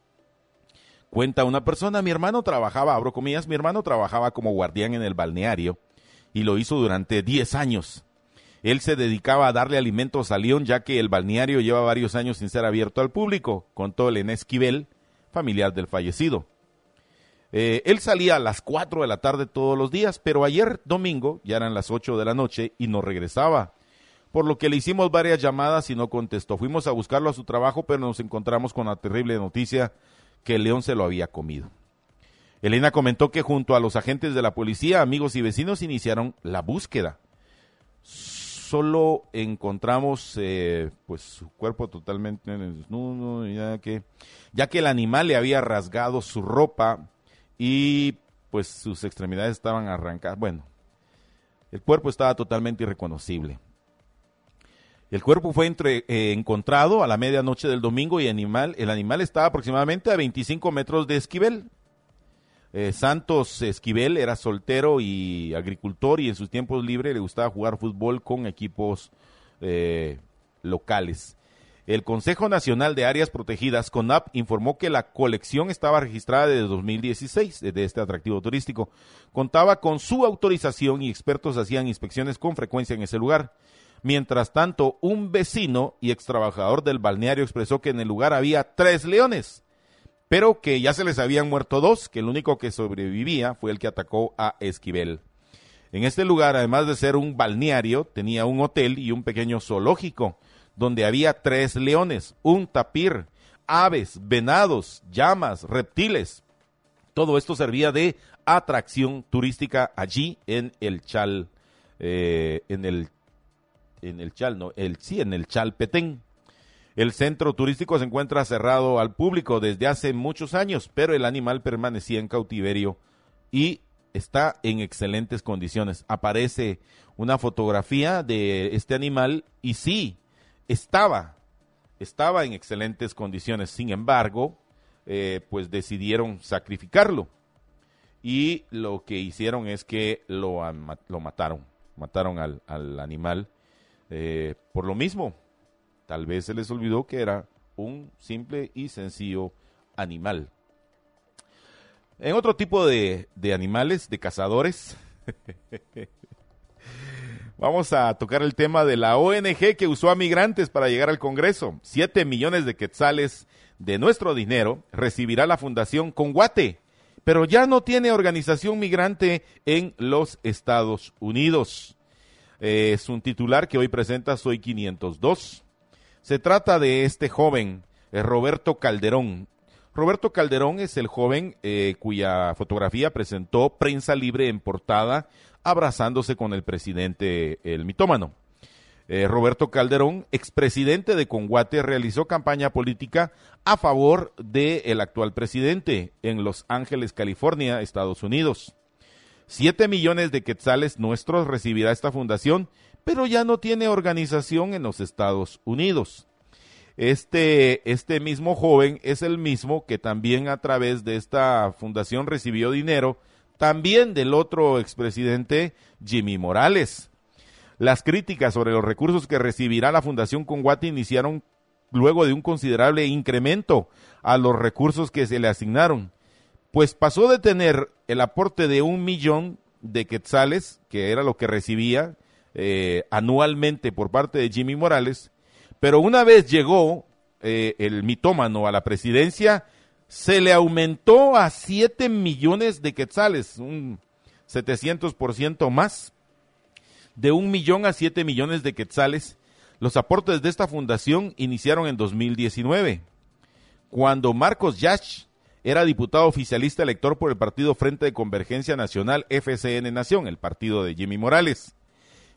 Cuenta una persona, mi hermano trabajaba, abro comillas, mi hermano trabajaba como guardián en el balneario y lo hizo durante diez años. Él se dedicaba a darle alimentos al león, ya que el balneario lleva varios años sin ser abierto al público, contó Elena Esquivel, familiar del fallecido. Eh, él salía a las cuatro de la tarde todos los días, pero ayer domingo ya eran las ocho de la noche y no regresaba, por lo que le hicimos varias llamadas y no contestó. Fuimos a buscarlo a su trabajo, pero nos encontramos con la terrible noticia que el león se lo había comido. Elena comentó que junto a los agentes de la policía, amigos y vecinos iniciaron la búsqueda. Solo encontramos eh, pues su cuerpo totalmente desnudo, ya que, ya que el animal le había rasgado su ropa y pues sus extremidades estaban arrancadas. Bueno, el cuerpo estaba totalmente irreconocible. El cuerpo fue entre, eh, encontrado a la medianoche del domingo y animal, el animal estaba aproximadamente a veinticinco metros de Esquivel. Eh, Santos Esquivel era soltero y agricultor y en sus tiempos libres le gustaba jugar fútbol con equipos eh, locales. El Consejo Nacional de Áreas Protegidas, CONAP, informó que la colección estaba registrada desde dos mil dieciséis, de este atractivo turístico. Contaba con su autorización y expertos hacían inspecciones con frecuencia en ese lugar. Mientras tanto, un vecino y extrabajador del balneario expresó que en el lugar había tres leones, pero que ya se les habían muerto dos, que el único que sobrevivía fue el que atacó a Esquivel. En este lugar, además de ser un balneario, tenía un hotel y un pequeño zoológico, donde había tres leones, un tapir, aves, venados, llamas, reptiles. Todo esto servía de atracción turística allí en el Chal, eh, en el en el Chal, no, el, sí, en el Chal Petén. El centro turístico se encuentra cerrado al público desde hace muchos años, pero el animal permanecía en cautiverio y está en excelentes condiciones. Aparece una fotografía de este animal y sí, estaba, estaba en excelentes condiciones. Sin embargo, eh, pues decidieron sacrificarlo y lo que hicieron es que lo, lo mataron, mataron al, al animal. Eh, por lo mismo, tal vez se les olvidó que era un simple y sencillo animal. En otro tipo de, de animales, de cazadores, vamos a tocar el tema de la O N G que usó a migrantes para llegar al Congreso. Siete millones de quetzales de nuestro dinero recibirá la Fundación Conguate, pero ya no tiene organización migrante en los Estados Unidos. Eh, es un titular que hoy presenta Soy quinientos dos. Se trata de este joven, eh, Roberto Calderón. Roberto Calderón es el joven eh, cuya fotografía presentó Prensa Libre en portada, abrazándose con el presidente, el mitómano. Eh, Roberto Calderón, expresidente de Conguate, realizó campaña política a favor del actual presidente en Los Ángeles, California, Estados Unidos. Siete millones de quetzales nuestros recibirá esta fundación, pero ya no tiene organización en los Estados Unidos. Este, este mismo joven es el mismo que también a través de esta fundación recibió dinero, también del otro expresidente Jimmy Morales. Las críticas sobre los recursos que recibirá la Fundación Conguate iniciaron luego de un considerable incremento a los recursos que se le asignaron, pues pasó de tener el aporte de un millón de quetzales, que era lo que recibía eh, anualmente por parte de Jimmy Morales, pero una vez llegó eh, el mitómano a la presidencia, se le aumentó a siete millones de quetzales, un setecientos por ciento más, de un millón a siete millones de quetzales. Los aportes de esta fundación iniciaron en dos mil diecinueve, cuando Marcos Yach era diputado oficialista elector por el partido Frente de Convergencia Nacional F C N Nación, el partido de Jimmy Morales.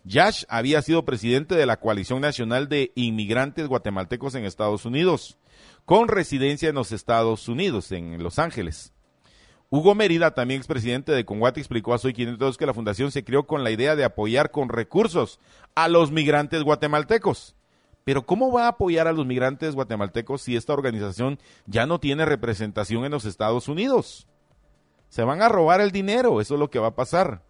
Yash había sido presidente de la Coalición Nacional de Inmigrantes Guatemaltecos en Estados Unidos, con residencia en los Estados Unidos, en Los Ángeles. Hugo Mérida, también expresidente de Conguate, explicó a Soy quinientos dos que la fundación se creó con la idea de apoyar con recursos a los migrantes guatemaltecos. Pero ¿cómo va a apoyar a los migrantes guatemaltecos si esta organización ya no tiene representación en los Estados Unidos? Se van a robar el dinero, eso es lo que va a pasar.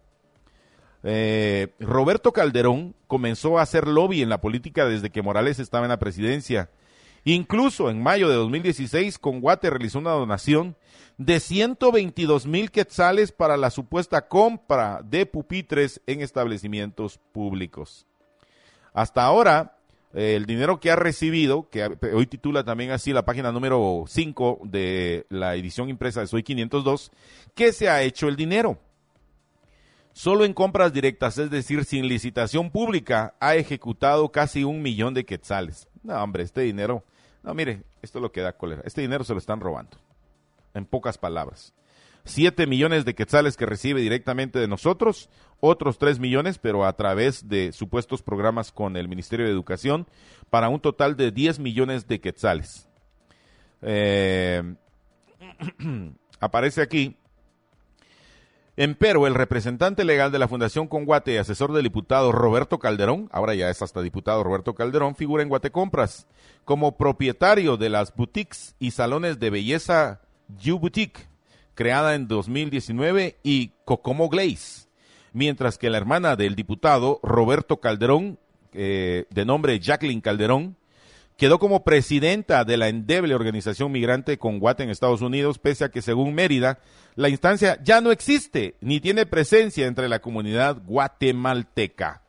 Eh, Roberto Calderón comenzó a hacer lobby en la política desde que Morales estaba en la presidencia. Incluso en mayo de dos mil dieciséis, Conguate realizó una donación de ciento veintidós mil quetzales para la supuesta compra de pupitres en establecimientos públicos. Hasta ahora, eh, el dinero que ha recibido, que hoy titula también así la página número cinco de la edición impresa de Soy quinientos dos, ¿qué se ha hecho el dinero? Solo en compras directas, es decir, sin licitación pública, ha ejecutado casi un millón de quetzales. No, hombre, este dinero, no, mire, esto es lo que da cólera. Este dinero se lo están robando, en pocas palabras. Siete millones de quetzales que recibe directamente de nosotros, otros tres millones, pero a través de supuestos programas con el Ministerio de Educación, para un total de diez millones de quetzales. Eh, aparece aquí. Empero, el representante legal de la Fundación Conguate y asesor del diputado Roberto Calderón, ahora ya es hasta diputado Roberto Calderón, figura en Guatecompras como propietario de las boutiques y salones de belleza You Boutique, creada en dos mil diecinueve, y Cocomo Glaze, mientras que la hermana del diputado Roberto Calderón, eh, de nombre Jacqueline Calderón, quedó como presidenta de la endeble organización migrante Conguate en Estados Unidos, pese a que, según Mérida, la instancia ya no existe ni tiene presencia entre la comunidad guatemalteca.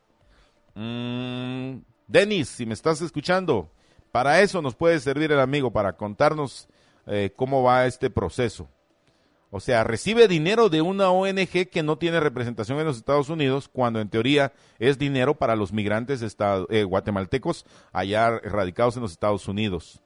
Mm, Denis, si me estás escuchando, para eso nos puede servir el amigo, para contarnos eh, cómo va este proceso. O sea, recibe dinero de una O N G que no tiene representación en los Estados Unidos, cuando en teoría es dinero para los migrantes estado, eh, guatemaltecos allá radicados en los Estados Unidos.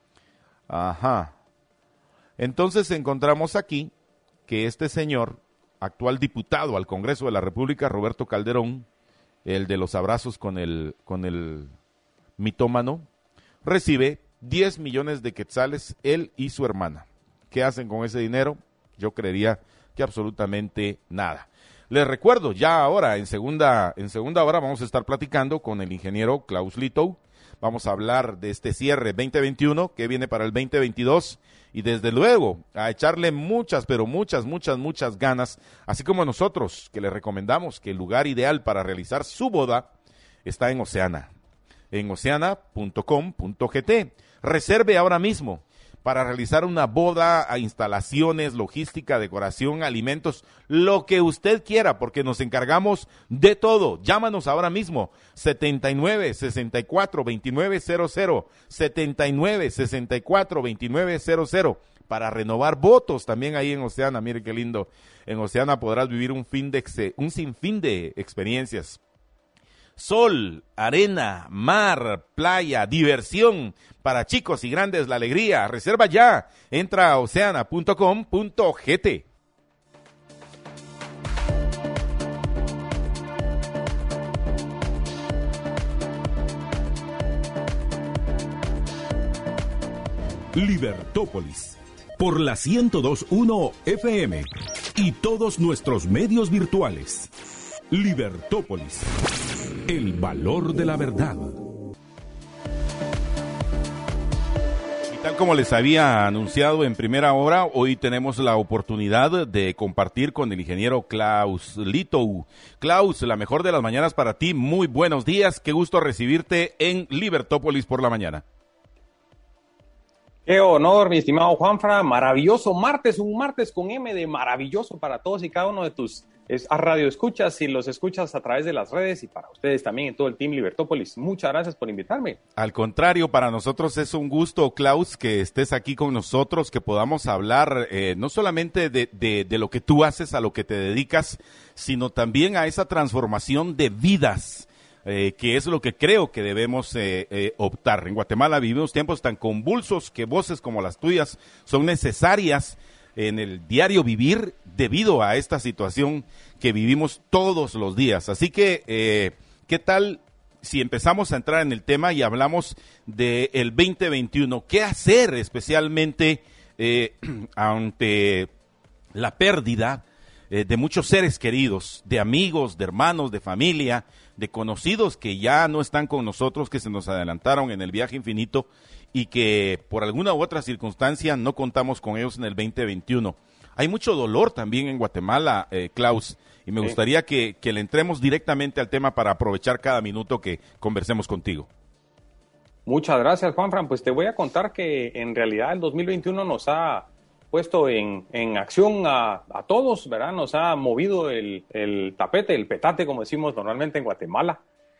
Ajá. Entonces encontramos aquí que este señor, actual diputado al Congreso de la República, Roberto Calderón, el de los abrazos con el, con el mitómano, recibe diez millones de quetzales, él y su hermana. ¿Qué hacen con ese dinero? Yo creería que absolutamente nada. Les recuerdo, ya ahora, en segunda, en segunda hora, vamos a estar platicando con el ingeniero Klaus Litow. Vamos a hablar de este cierre veinte veintiuno que viene para el veinte veintidós y desde luego a echarle muchas, pero muchas, muchas, muchas ganas, así como nosotros, que le recomendamos que el lugar ideal para realizar su boda está en Oceana, en oceana punto com punto gt. Reserve ahora mismo para realizar una boda, a instalaciones, logística, decoración, alimentos, lo que usted quiera, porque nos encargamos de todo. Llámanos ahora mismo, setenta y nueve, sesenta y cuatro, veintinueve cero cero, setenta y nueve, sesenta y cuatro, veintinueve cero cero, para renovar votos también ahí en Oceana. Mire qué lindo, en Oceana podrás vivir un, fin de, un sinfín de experiencias. Sol, arena, mar, playa, diversión, para chicos y grandes la alegría. Reserva ya, entra a oceana punto com punto gt. Libertópolis, por la ciento dos punto uno F M y todos nuestros medios virtuales. Libertópolis, el valor de la verdad. Y tal como les había anunciado en primera hora, hoy tenemos la oportunidad de compartir con el ingeniero Klaus Litow. Klaus, la mejor de las mañanas para ti, muy buenos días, qué gusto recibirte en Libertópolis por la mañana. Qué honor, mi estimado Juanfra, maravilloso martes, un martes con M de maravilloso para todos y cada uno de tus es, a radio escuchas y los escuchas a través de las redes y para ustedes también en todo el Team Libertópolis. Muchas gracias por invitarme. Al contrario, para nosotros es un gusto, Klaus, que estés aquí con nosotros, que podamos hablar eh, no solamente de, de, de lo que tú haces, a lo que te dedicas, sino también a esa transformación de vidas. Eh, que es lo que creo que debemos eh, eh, optar. En Guatemala vivimos tiempos tan convulsos que voces como las tuyas son necesarias en el diario vivir debido a esta situación que vivimos todos los días. Así que eh, ¿qué tal si empezamos a entrar en el tema y hablamos del veinte veintiuno? ¿Qué hacer especialmente eh, ante la pérdida eh, de muchos seres queridos, de amigos, de hermanos, de familia, de conocidos que ya no están con nosotros, que se nos adelantaron en el viaje infinito y que por alguna u otra circunstancia no contamos con ellos en el veinte veintiuno? Hay mucho dolor también en Guatemala, eh, Klaus, y me sí. gustaría que, que le entremos directamente al tema para aprovechar cada minuto que conversemos contigo. Muchas gracias, Juanfran. Pues te voy a contar que en realidad el dos mil veintiuno nos ha puesto en, en acción a, a todos, ¿verdad? Nos ha movido el, el tapete, el petate, como decimos normalmente en Guatemala.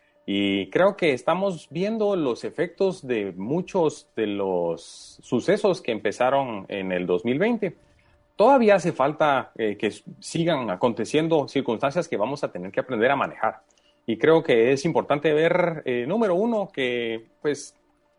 Y creo que estamos viendo los efectos de muchos de los sucesos que empezaron en el dos mil veinte. Todavía hace falta eh, que sigan aconteciendo circunstancias que vamos a tener que aprender a manejar. Y creo que es importante ver, eh, número uno, que pues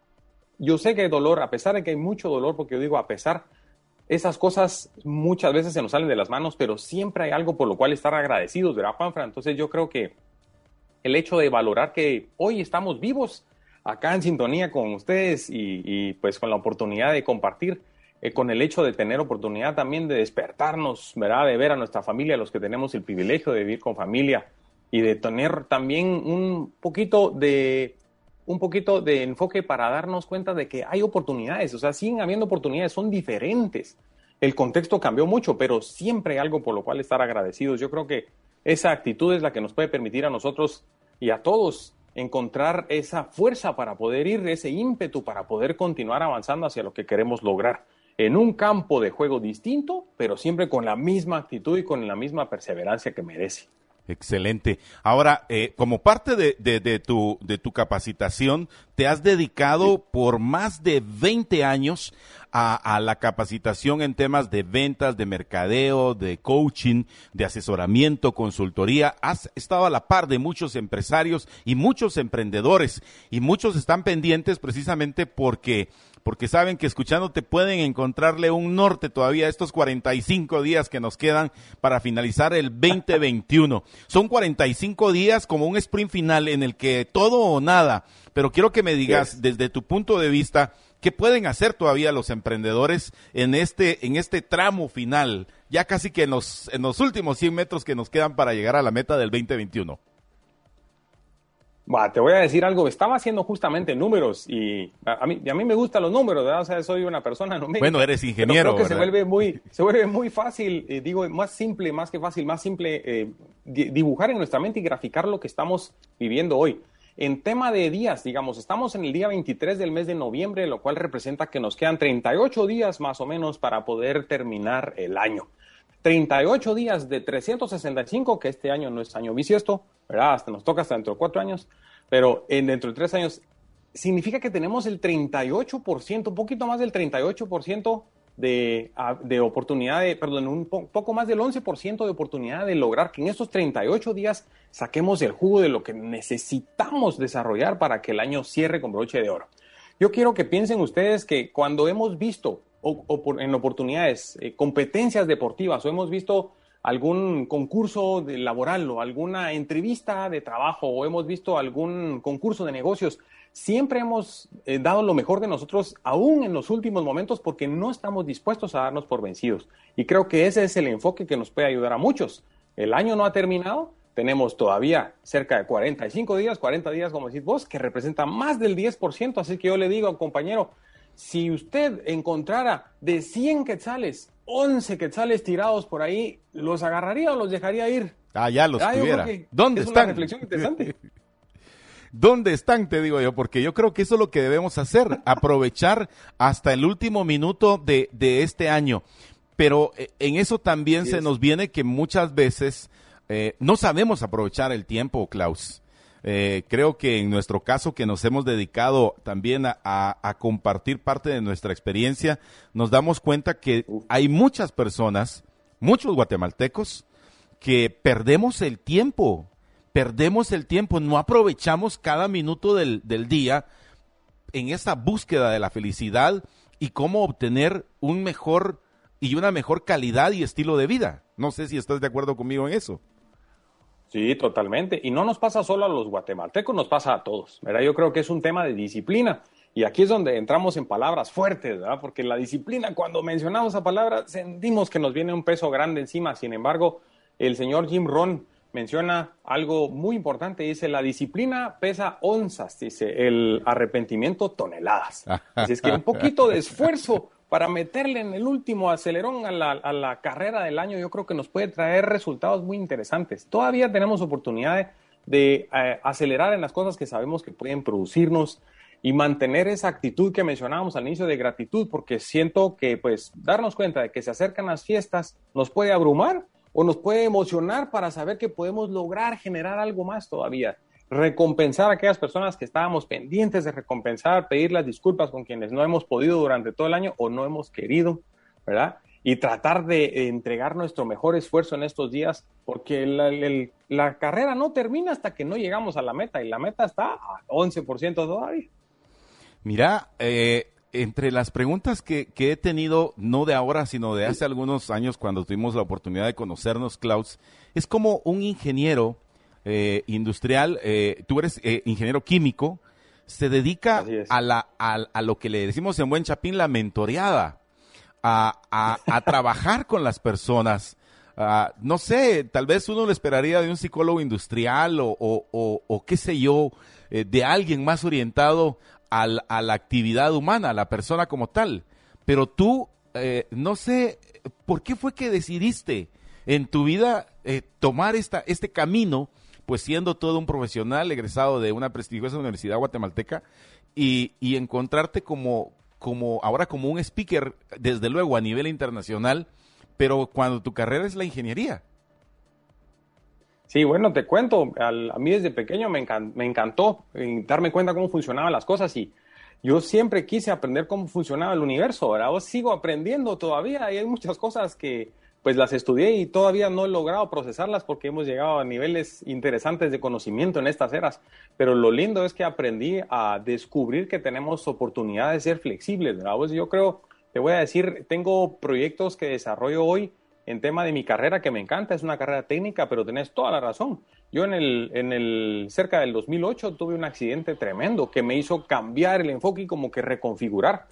yo sé que hay dolor, a pesar de que hay mucho dolor, porque yo digo a pesar, esas cosas muchas veces se nos salen de las manos, pero siempre hay algo por lo cual estar agradecidos, ¿verdad, Juanfran? Entonces yo creo que el hecho de valorar que hoy estamos vivos acá en sintonía con ustedes y, y pues con la oportunidad de compartir, eh, con el hecho de tener oportunidad también de despertarnos, ¿verdad? De ver a nuestra familia, los que tenemos el privilegio de vivir con familia y de tener también un poquito de, un poquito de enfoque para darnos cuenta de que hay oportunidades, o sea, siguen habiendo oportunidades, son diferentes. El contexto cambió mucho, pero siempre hay algo por lo cual estar agradecidos. Yo creo que esa actitud es la que nos puede permitir a nosotros y a todos encontrar esa fuerza para poder ir, ese ímpetu para poder continuar avanzando hacia lo que queremos lograr en un campo de juego distinto, pero siempre con la misma actitud y con la misma perseverancia que merece. Excelente. Ahora, eh, como parte de, de, de, tu, de tu capacitación, te has dedicado sí. por más de veinte años a, a la capacitación en temas de ventas, de mercadeo, de coaching, de asesoramiento, consultoría. Has estado a la par de muchos empresarios y muchos emprendedores, y muchos están pendientes precisamente porque... porque saben que escuchándote pueden encontrarle un norte todavía a estos cuarenta y cinco días que nos quedan para finalizar el veinte veintiuno. Son cuarenta y cinco días como un sprint final en el que todo o nada, pero quiero que me digas yes. desde tu punto de vista, ¿qué pueden hacer todavía los emprendedores en este, en este tramo final, ya casi que en los, en los últimos cien metros que nos quedan para llegar a la meta del veinte veintiuno? Bah, te voy a decir algo, estaba haciendo justamente números y a, a, mí, a mí me gustan los números, ¿verdad? O sea, soy una persona numérica. Bueno, eres ingeniero, creo que ¿verdad? se vuelve muy, se vuelve muy fácil, eh, digo, más simple, más que fácil, más simple eh, dibujar en nuestra mente y graficar lo que estamos viviendo hoy. En tema de días, digamos, estamos en el día veintitrés del mes de noviembre, lo cual representa que nos quedan treinta y ocho días más o menos para poder terminar el año. treinta y ocho días de trescientos sesenta y cinco, que este año no es año bisiesto, ¿verdad? Hasta nos toca hasta dentro de cuatro años, pero en dentro de tres años significa que tenemos el treinta y ocho por ciento, un poquito más del treinta y ocho por ciento de, de oportunidad, de, perdón, un po- poco más del once por ciento de oportunidad de lograr que en estos treinta y ocho días saquemos el jugo de lo que necesitamos desarrollar para que el año cierre con broche de oro. Yo quiero que piensen ustedes que cuando hemos visto o, o en oportunidades, eh, competencias deportivas, o hemos visto algún concurso de laboral o alguna entrevista de trabajo, o hemos visto algún concurso de negocios, siempre hemos eh, dado lo mejor de nosotros, aún en los últimos momentos, porque no estamos dispuestos a darnos por vencidos. Y creo que ese es el enfoque que nos puede ayudar a muchos. El año no ha terminado, tenemos todavía cerca de cuarenta y cinco días, cuarenta días, como decís vos, que representa más del diez por ciento, así que yo le digo, compañero, si usted encontrara de cien quetzales, once quetzales tirados por ahí, ¿los agarraría o los dejaría ir? Ah, ya los ah, tuviera. ¿Dónde es están? Una reflexión interesante. ¿Dónde están? Te digo yo, porque yo creo que eso es lo que debemos hacer, aprovechar hasta el último minuto de, de este año. Pero eh, en eso también sí se es. nos viene que muchas veces eh, no sabemos aprovechar el tiempo, Klaus. Eh, creo que en nuestro caso, que nos hemos dedicado también a, a, a compartir parte de nuestra experiencia, nos damos cuenta que hay muchas personas, muchos guatemaltecos, que perdemos el tiempo, perdemos el tiempo, no aprovechamos cada minuto del, del día en esa búsqueda de la felicidad y cómo obtener un mejor y una mejor calidad y estilo de vida. No sé si estás de acuerdo conmigo en eso. Sí, totalmente. Y no nos pasa solo a los guatemaltecos, nos pasa a todos, ¿verdad? Yo creo que es un tema de disciplina. Y aquí es donde entramos en palabras fuertes, ¿verdad? Porque la disciplina, cuando mencionamos esa palabra, sentimos que nos viene un peso grande encima. Sin embargo, el señor Jim Rohn menciona algo muy importante. Dice, la disciplina pesa onzas, dice, el arrepentimiento toneladas. Así es que un poquito de esfuerzo para meterle en el último acelerón a la, a la carrera del año, yo creo que nos puede traer resultados muy interesantes. Todavía tenemos oportunidad de, de eh, acelerar en las cosas que sabemos que pueden producirnos y mantener esa actitud que mencionábamos al inicio de gratitud, porque siento que pues darnos cuenta de que se acercan las fiestas nos puede abrumar o nos puede emocionar para saber que podemos lograr generar algo más todavía. Recompensar a aquellas personas que estábamos pendientes de recompensar, pedir las disculpas con quienes no hemos podido durante todo el año o no hemos querido, ¿verdad? Y tratar de entregar nuestro mejor esfuerzo en estos días, porque la, el, la carrera no termina hasta que no llegamos a la meta, y la meta está a once por ciento todavía. Mira, eh, entre las preguntas que, que he tenido, no de ahora, sino de hace algunos años, cuando tuvimos la oportunidad de conocernos, Klaus, es como un ingeniero Eh, industrial, eh, tú eres eh, ingeniero químico, se dedica a, la, a, a lo que le decimos en buen chapín, la mentoreada, a, a, a trabajar con las personas. Uh, no sé, tal vez uno le esperaría de un psicólogo industrial o, o, o, o qué sé yo, eh, de alguien más orientado al, a la actividad humana, a la persona como tal. Pero tú, eh, no sé, ¿por qué fue que decidiste en tu vida eh, tomar esta, este camino? Pues siendo todo un profesional egresado de una prestigiosa universidad guatemalteca y, y encontrarte como, como ahora como un speaker, desde luego a nivel internacional, pero cuando tu carrera es la ingeniería. Sí, bueno, te cuento, al, a mí desde pequeño me, encan, me encantó darme cuenta cómo funcionaban las cosas y yo siempre quise aprender cómo funcionaba el universo, ¿verdad? Yo sigo aprendiendo todavía y hay muchas cosas que pues las estudié y todavía no he logrado procesarlas porque hemos llegado a niveles interesantes de conocimiento en estas eras. Pero lo lindo es que aprendí a descubrir que tenemos oportunidad de ser flexibles, ¿verdad? Pues yo creo, te voy a decir, tengo proyectos que desarrollo hoy en tema de mi carrera que me encanta, es una carrera técnica, pero tenés toda la razón. Yo en el, en el cerca del dos mil ocho tuve un accidente tremendo que me hizo cambiar el enfoque y como que reconfigurar.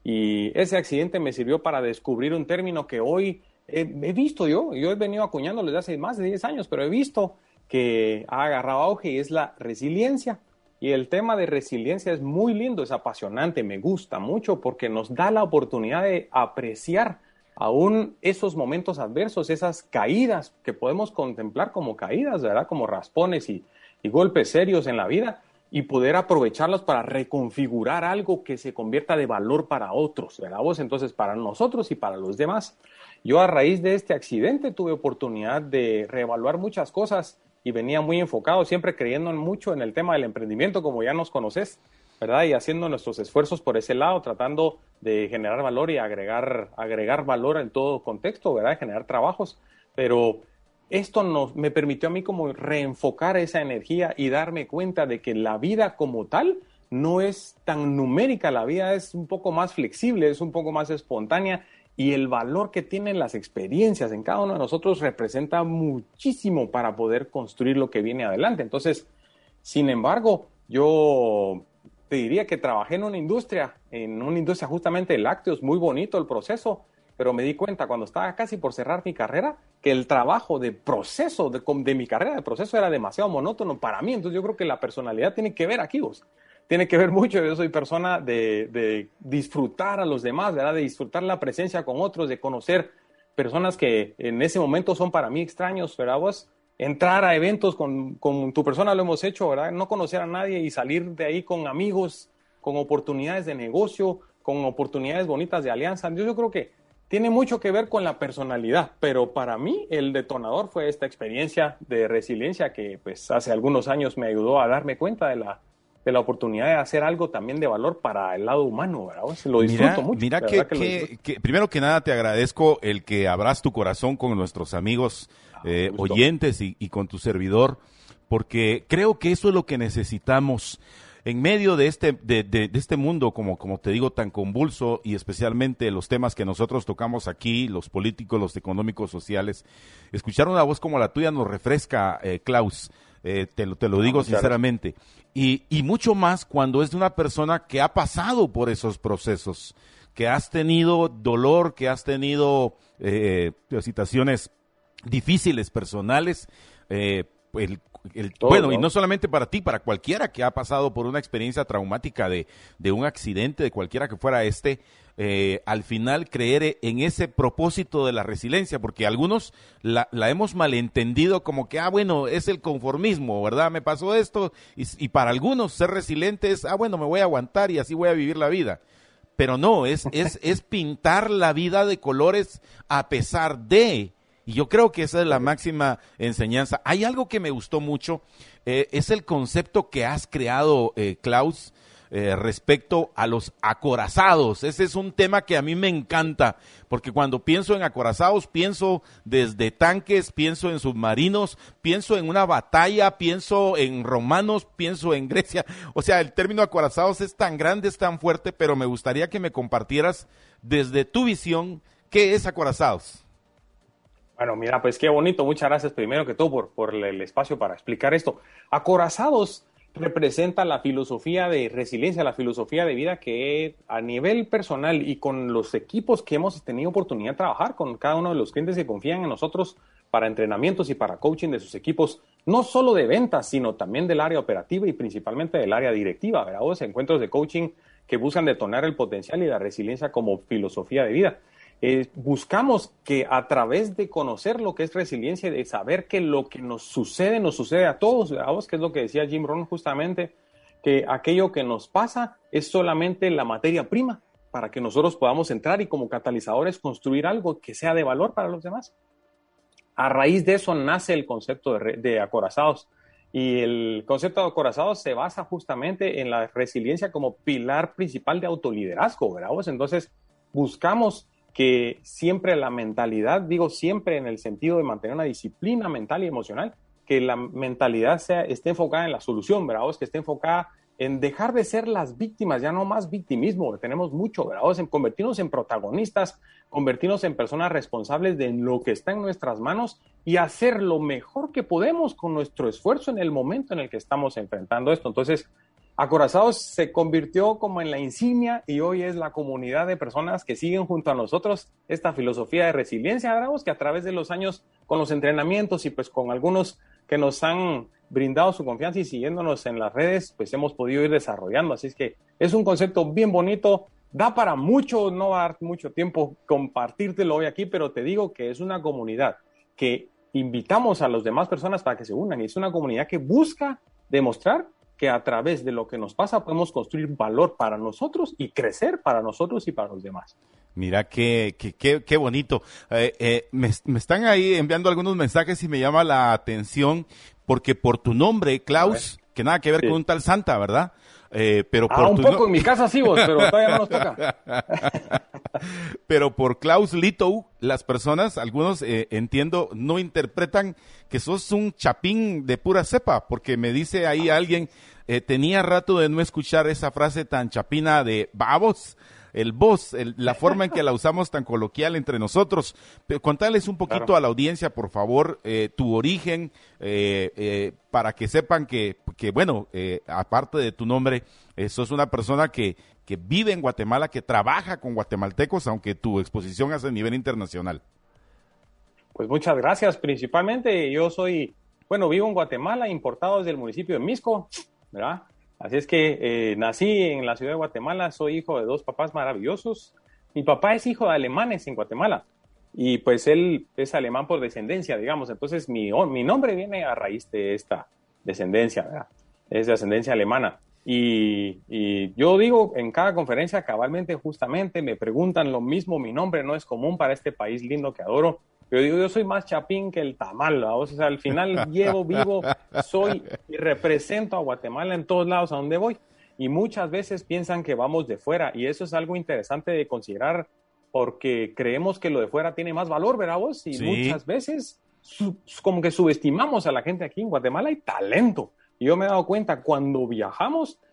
Y ese accidente me sirvió para descubrir un término que hoy He, he visto yo, yo he venido acuñando desde hace más de diez años, pero he visto que ha agarrado auge y es la resiliencia. Y el tema de resiliencia es muy lindo, es apasionante, me gusta mucho porque nos da la oportunidad de apreciar aún esos momentos adversos, esas caídas que podemos contemplar como caídas, ¿verdad? Como raspones y, y golpes serios en la vida y poder aprovecharlos para reconfigurar algo que se convierta de valor para otros, ¿verdad? Vos, entonces, para nosotros y para los demás. Yo a raíz de este accidente tuve oportunidad de reevaluar muchas cosas y venía muy enfocado, siempre creyendo mucho en el tema del emprendimiento, como ya nos conoces, ¿verdad? Y haciendo nuestros esfuerzos por ese lado, tratando de generar valor y agregar, agregar valor en todo contexto, ¿verdad? Generar trabajos. Pero esto nos, me permitió a mí como reenfocar esa energía y darme cuenta de que la vida como tal no es tan numérica, la vida es un poco más flexible, es un poco más espontánea. Y el valor que tienen las experiencias en cada uno de nosotros representa muchísimo para poder construir lo que viene adelante. Entonces, sin embargo, yo te diría que trabajé en una industria, en una industria justamente de lácteos, muy bonito el proceso, pero me di cuenta cuando estaba casi por cerrar mi carrera que el trabajo de proceso, de, de mi carrera de proceso era demasiado monótono para mí. Entonces yo creo que la personalidad tiene que ver aquí, vos. Tiene que ver mucho, yo soy persona de, de disfrutar a los demás, ¿verdad? De disfrutar la presencia con otros, de conocer personas que en ese momento son para mí extraños, ¿verdad? Vos entrar a eventos con, con tu persona lo hemos hecho, ¿verdad? No conocer a nadie y salir de ahí con amigos, con oportunidades de negocio, con oportunidades bonitas de alianza. Yo, yo creo que tiene mucho que ver con la personalidad, pero para mí el detonador fue esta experiencia de resiliencia que pues hace algunos años me ayudó a darme cuenta de la de la oportunidad de hacer algo también de valor para el lado humano, ¿verdad? Lo disfruto mira, mucho. Mira que, que, que, que primero que nada te agradezco el que abras tu corazón con nuestros amigos ah, eh, oyentes y, y con tu servidor, porque creo que eso es lo que necesitamos. en medio de este, de, de, de este mundo, como, como te digo, tan convulso, y especialmente los temas que nosotros tocamos aquí, los políticos, los económicos, sociales, escuchar una voz como la tuya nos refresca, eh, Klaus, eh, te, lo, te lo digo sinceramente, y, y mucho más cuando es de una persona que ha pasado por esos procesos, que has tenido dolor, que has tenido eh, situaciones difíciles, personales, eh, el, el, Todo, bueno, ¿no? Y no solamente para ti, para cualquiera que ha pasado por una experiencia traumática de, de un accidente, de cualquiera que fuera este, eh, al final creer en ese propósito de la resiliencia, porque algunos la, la hemos malentendido como que, ah, bueno, es el conformismo, ¿verdad? Me pasó esto, y, y para algunos ser resiliente es, ah, bueno, me voy a aguantar y así voy a vivir la vida. Pero no, es, es, es pintar la vida de colores a pesar de... Y yo creo que esa es la máxima enseñanza. Hay algo que me gustó mucho, eh, es el concepto que has creado, eh, Klaus, eh, respecto a los acorazados. Ese es un tema que a mí me encanta, porque cuando pienso en acorazados, pienso desde tanques, pienso en submarinos, pienso en una batalla, pienso en romanos, pienso en Grecia. O sea, el término acorazados es tan grande, es tan fuerte, pero me gustaría que me compartieras desde tu visión, ¿qué es acorazados? Bueno, mira, pues qué bonito. Muchas gracias primero que todo por, por el espacio para explicar esto. Acorazados representa la filosofía de resiliencia, la filosofía de vida que a nivel personal y con los equipos que hemos tenido oportunidad de trabajar con cada uno de los clientes que confían en nosotros para entrenamientos y para coaching de sus equipos, no solo de ventas, sino también del área operativa y principalmente del área directiva, ¿verdad? Los encuentros de coaching que buscan detonar el potencial y la resiliencia como filosofía de vida. Eh, buscamos que a través de conocer lo que es resiliencia y de saber que lo que nos sucede, nos sucede a todos, ¿verdad? Que es lo que decía Jim Rohn justamente, que aquello que nos pasa es solamente la materia prima para que nosotros podamos entrar y como catalizadores construir algo que sea de valor para los demás. A raíz de eso nace el concepto de, de acorazados, y el concepto de acorazados se basa justamente en la resiliencia como pilar principal de autoliderazgo, ¿verdad? Entonces buscamos que siempre la mentalidad, digo siempre en el sentido de mantener una disciplina mental y emocional, que la mentalidad sea, esté enfocada en la solución, ¿verdad? Que esté enfocada en dejar de ser las víctimas, ya no más victimismo, tenemos mucho, ¿verdad? En convertirnos en protagonistas, convertirnos en personas responsables de lo que está en nuestras manos y hacer lo mejor que podemos con nuestro esfuerzo en el momento en el que estamos enfrentando esto. Entonces, Acorazados se convirtió como en la insignia y hoy es la comunidad de personas que siguen junto a nosotros esta filosofía de resiliencia, ¿verdad? Que a través de los años, con los entrenamientos y pues con algunos que nos han brindado su confianza y siguiéndonos en las redes, pues hemos podido ir desarrollando. Así es que es un concepto bien bonito, da para mucho, no va a dar mucho tiempo compartírtelo hoy aquí, pero te digo que es una comunidad que invitamos a las demás personas para que se unan y es una comunidad que busca demostrar que a través de lo que nos pasa podemos construir valor para nosotros y crecer para nosotros y para los demás. Mira qué, qué, qué, qué bonito. Eh, eh, me, me están ahí enviando algunos mensajes y me llama la atención porque por tu nombre, Klaus, que nada que ver sí. con un tal Santa, ¿verdad? Eh, pero ah, por un tu poco no... en mi casa sí, vos, pero todavía no nos toca. Pero por Klaus Litow, las personas, algunos eh, entiendo, no interpretan que sos un chapín de pura cepa, porque me dice ahí alguien, eh, tenía rato de no escuchar esa frase tan chapina de babos, el vos, el, la forma en que la usamos tan coloquial entre nosotros. Pero contales un poquito claro. a la audiencia, por favor, eh, tu origen, eh, eh, para que sepan que, que bueno, eh, aparte de tu nombre, eh, sos una persona que, que vive en Guatemala, que trabaja con guatemaltecos, aunque tu exposición es a nivel internacional. Pues muchas gracias. Principalmente yo soy, bueno, vivo en Guatemala, importado desde el municipio de Misco, ¿verdad? Así es que eh, nací en la ciudad de Guatemala, soy hijo de dos papás maravillosos. Mi papá es hijo de alemanes en Guatemala y pues él es alemán por descendencia, digamos. Entonces mi, mi nombre viene a raíz de esta descendencia, ¿verdad? Es de ascendencia alemana. Y, y yo digo en cada conferencia cabalmente, justamente, me preguntan lo mismo, mi nombre no es común para este país lindo que adoro. Yo digo, yo soy más chapín que el tamal, ¿verdad? O sea, al final llevo, vivo, soy y represento a Guatemala en todos lados a donde voy. Y muchas veces piensan que vamos de fuera y eso es algo interesante de considerar porque creemos que lo de fuera tiene más valor, ¿verdad vos? Y sí. muchas veces su, como que subestimamos a la gente aquí en Guatemala. Hay talento. Y yo me he dado cuenta, cuando viajamos,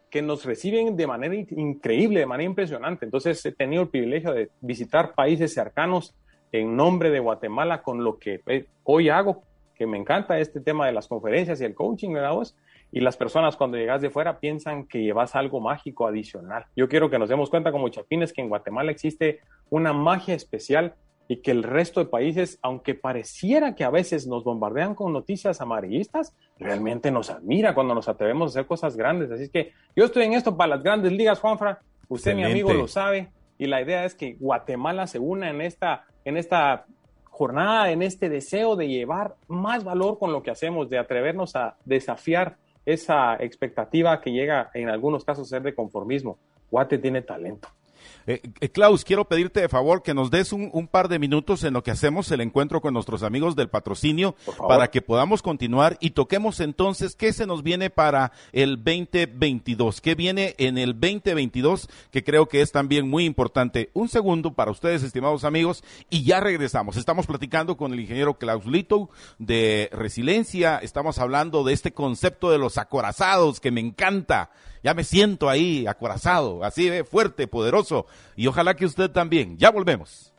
que nos reciben de manera increíble, de manera impresionante. Entonces he tenido el privilegio de visitar países cercanos en nombre de Guatemala con lo que hoy hago, que me encanta este tema de las conferencias y el coaching, ¿verdad vos? Y las personas cuando llegas de fuera piensan que llevas algo mágico adicional. Yo quiero que nos demos cuenta como chapines que en Guatemala existe una magia especial y que el resto de países, aunque pareciera que a veces nos bombardean con noticias amarillistas, realmente nos admira cuando nos atrevemos a hacer cosas grandes. Así que yo estoy en esto para las grandes ligas, Juanfra. Usted, excelente, mi amigo, lo sabe. Y la idea es que Guatemala se una en esta, en esta jornada, en este deseo de llevar más valor con lo que hacemos, de atrevernos a desafiar esa expectativa que llega en algunos casos a ser de conformismo. Guate tiene talento. Eh, eh, Klaus, quiero pedirte de favor que nos des un, un par de minutos en lo que hacemos el encuentro con nuestros amigos del patrocinio para que podamos continuar y toquemos entonces qué se nos viene para el veinte veintidós, qué viene en el veinte veintidós, que creo que es también muy importante. Un segundo para ustedes, estimados amigos, y ya regresamos. Estamos platicando con el ingeniero Klaus Litow de Resiliencia, estamos hablando de este concepto de los acorazados que me encanta. Ya me siento ahí acorazado, así eh, fuerte, poderoso, y ojalá que usted también. Ya volvemos.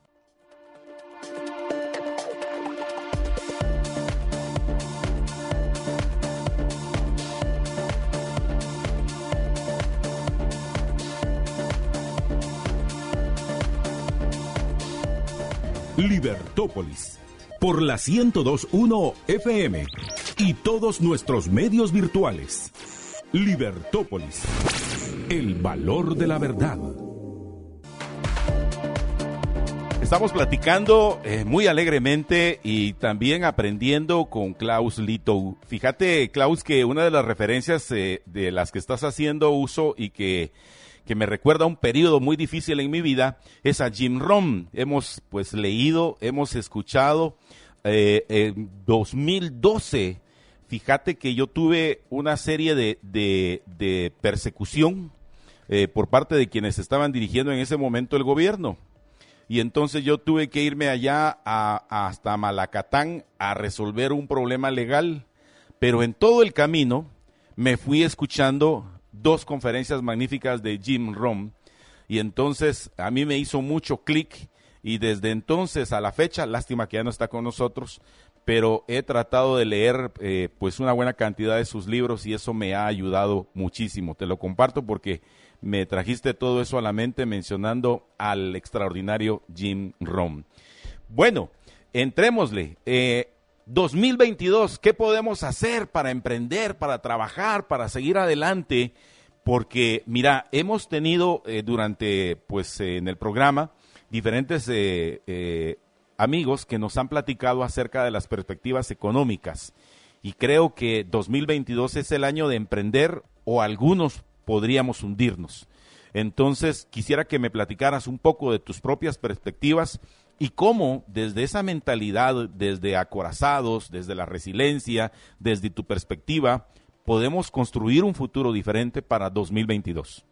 Libertópolis, por la ciento dos punto uno F M y todos nuestros medios virtuales. Libertópolis, el valor de la verdad. Estamos platicando eh, muy alegremente y también aprendiendo con Klaus Litow. Fíjate, Klaus, que una de las referencias eh, de las que estás haciendo uso y que, que me recuerda a un periodo muy difícil en mi vida es a Jim Rohn. Hemos pues leído, hemos escuchado eh, en dos mil doce. Fíjate que yo tuve una serie de, de, de persecución eh, por parte de quienes estaban dirigiendo en ese momento el gobierno. Y entonces yo tuve que irme allá a, hasta Malacatán a resolver un problema legal. Pero en todo el camino me fui escuchando dos conferencias magníficas de Jim Rohn. Y entonces a mí me hizo mucho clic. Y desde entonces a la fecha, lástima que ya no está con nosotros, pero he tratado de leer eh, pues una buena cantidad de sus libros y eso me ha ayudado muchísimo. Te lo comparto porque me trajiste todo eso a la mente mencionando al extraordinario Jim Rohn. Bueno, entrémosle. Eh, dos mil veintidós, ¿qué podemos hacer para emprender, para trabajar, para seguir adelante? Porque, mira, hemos tenido eh, durante, pues, eh, en el programa, diferentes eh, eh, amigos que nos han platicado acerca de las perspectivas económicas y creo que dos mil veintidós es el año de emprender o algunos podríamos hundirnos. Entonces quisiera que me platicaras un poco de tus propias perspectivas y cómo desde esa mentalidad, desde acorazados, desde la resiliencia, desde tu perspectiva, podemos construir un futuro diferente para dos mil veintidós.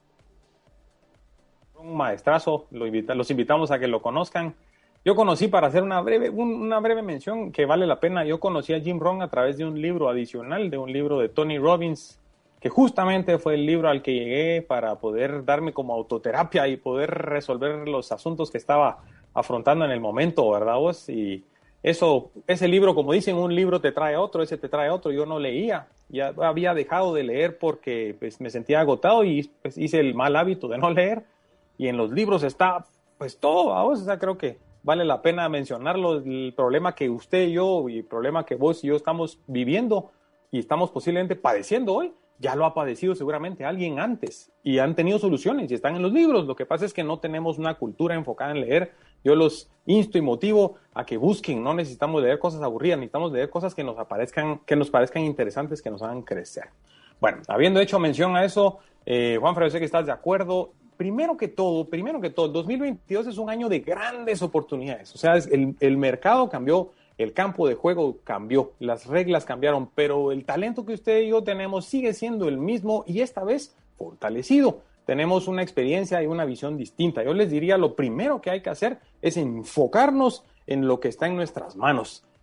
Un maestrazo, lo invita, los invitamos a que lo conozcan. Yo conocí, para hacer una breve, un, una breve mención que vale la pena, yo conocí a Jim Rohn a través de un libro adicional, de un libro de Tony Robbins, que justamente fue el libro al que llegué para poder darme como autoterapia y poder resolver los asuntos que estaba afrontando en el momento, ¿verdad vos? Y eso, ese libro, como dicen, un libro te trae otro, ese te trae otro, yo no leía, ya había dejado de leer porque pues, me sentía agotado y pues, hice el mal hábito de no leer. Y en los libros está pues todo, vamos, o sea, creo que vale la pena mencionarlo, el problema que usted y yo, y el problema que vos y yo estamos viviendo y estamos posiblemente padeciendo hoy, ya lo ha padecido seguramente alguien antes y han tenido soluciones y están en los libros. Lo que pasa es que no tenemos una cultura enfocada en leer. Yo los insto y motivo a que busquen, no necesitamos leer cosas aburridas, necesitamos leer cosas que nos aparezcan, que nos parezcan interesantes, que nos hagan crecer. Bueno, habiendo hecho mención a eso, eh, Juanfra, yo sé que estás de acuerdo. Primero que todo, primero que todo, dos mil veintidós es un año de grandes oportunidades. O sea, el, el mercado cambió, el campo de juego cambió, las reglas cambiaron, pero el talento que usted y yo tenemos sigue siendo el mismo y esta vez fortalecido. Tenemos una experiencia y una visión distinta. Yo les diría, lo primero que hay que hacer es enfocarnos en lo que está en nuestras manos.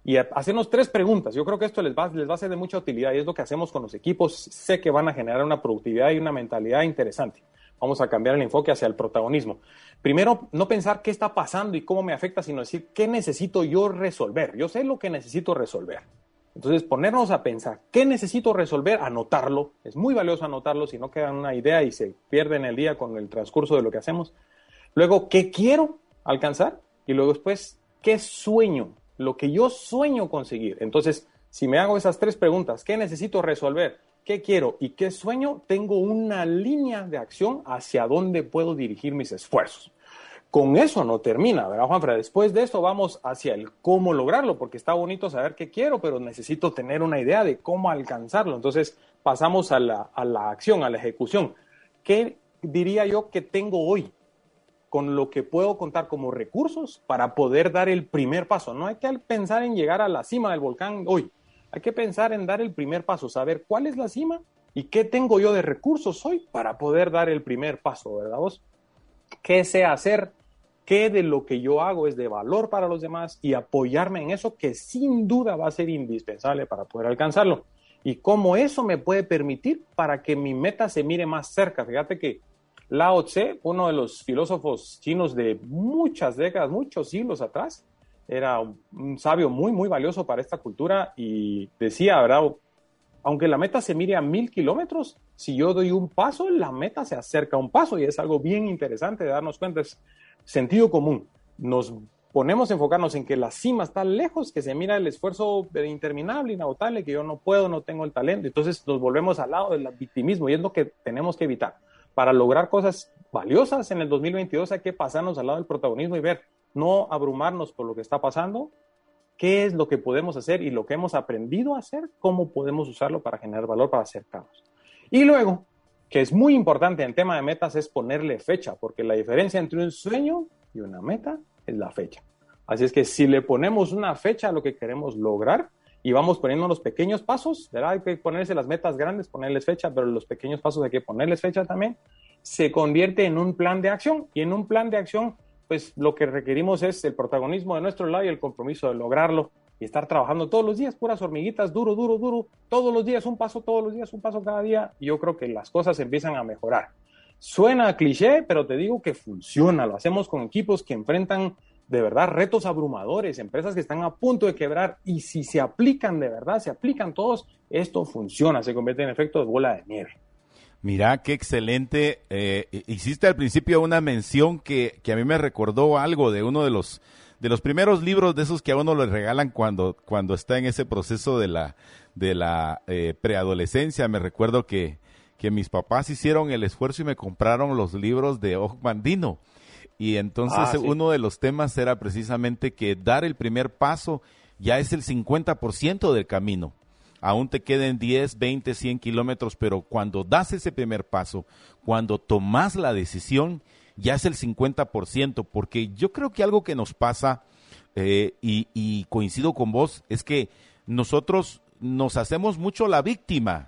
y a, hacernos tres preguntas. Yo creo que esto les va, les va a ser de mucha utilidad y es lo que hacemos con los equipos. Sé que van a generar una productividad y una mentalidad interesante. Vamos a cambiar el enfoque hacia el protagonismo. Primero, no pensar qué está pasando y cómo me afecta, sino decir qué necesito yo resolver. Yo sé lo que necesito resolver. Entonces, ponernos a pensar qué necesito resolver, anotarlo. Es muy valioso anotarlo, si no queda una idea y se pierde en el día con el transcurso de lo que hacemos. Luego, ¿qué quiero alcanzar? Y luego después, ¿qué sueño? Lo que yo sueño conseguir. Entonces, si me hago esas tres preguntas, ¿qué necesito resolver? ¿Qué quiero? ¿Y qué sueño? Tengo una línea de acción hacia dónde puedo dirigir mis esfuerzos. Con eso no termina, ¿verdad, Juanfra? Después de eso vamos hacia el cómo lograrlo, porque está bonito saber qué quiero, pero necesito tener una idea de cómo alcanzarlo. Entonces pasamos a la, a la acción, a la ejecución. ¿Qué diría yo que tengo hoy con lo que puedo contar como recursos para poder dar el primer paso? No hay que pensar en llegar a la cima del volcán hoy. Hay que pensar en dar el primer paso, saber cuál es la cima y qué tengo yo de recursos hoy para poder dar el primer paso, ¿verdad vos? ¿Qué sé hacer? ¿Qué de lo que yo hago es de valor para los demás? Y apoyarme en eso que sin duda va a ser indispensable para poder alcanzarlo. Y cómo eso me puede permitir para que mi meta se mire más cerca. Fíjate que Lao Tse, uno de los filósofos chinos de muchas décadas, muchos siglos atrás, era un sabio muy, muy valioso para esta cultura y decía, ¿verdad? Aunque la meta se mire a mil kilómetros, si yo doy un paso, la meta se acerca a un paso y es algo bien interesante de darnos cuenta. Es sentido común. Nos ponemos a enfocarnos en que la cima está lejos, que se mira el esfuerzo interminable, inagotable, que yo no puedo, no tengo el talento. Entonces nos volvemos al lado del victimismo y es lo que tenemos que evitar. Para lograr cosas valiosas en el dos mil veintidós hay que pasarnos al lado del protagonismo y ver, no abrumarnos por lo que está pasando, qué es lo que podemos hacer y lo que hemos aprendido a hacer, cómo podemos usarlo para generar valor, para acercarnos. Y luego, que es muy importante en tema de metas, es ponerle fecha, porque la diferencia entre un sueño y una meta es la fecha. Así es que si le ponemos una fecha a lo que queremos lograr y vamos poniendo los pequeños pasos, ¿verdad? Hay que ponerse las metas grandes, ponerles fecha, pero los pequeños pasos hay que ponerles fecha también, se convierte en un plan de acción y en un plan de acción pues lo que requerimos es el protagonismo de nuestro lado y el compromiso de lograrlo y estar trabajando todos los días, puras hormiguitas, duro, duro, duro, todos los días, un paso, todos los días, un paso cada día, y yo creo que las cosas empiezan a mejorar. Suena cliché, pero te digo que funciona, lo hacemos con equipos que enfrentan de verdad retos abrumadores, empresas que están a punto de quebrar, y si se aplican de verdad, se aplican todos, esto funciona, se convierte en efecto de bola de nieve. Mira, qué excelente. Eh, hiciste al principio una mención que, que a mí me recordó algo de uno de los de los primeros libros de esos que a uno le regalan cuando, cuando está en ese proceso de la, de la eh, preadolescencia. Me recuerdo que, que mis papás hicieron el esfuerzo y me compraron los libros de Og Mandino. Y entonces ah, sí. uno de los temas era precisamente que dar el primer paso ya es el cincuenta por ciento del camino. Aún te queden diez, veinte, cien kilómetros, pero cuando das ese primer paso, cuando tomas la decisión, ya es el cincuenta por ciento, porque yo creo que algo que nos pasa, eh, y, y coincido con vos, es que nosotros nos hacemos mucho la víctima,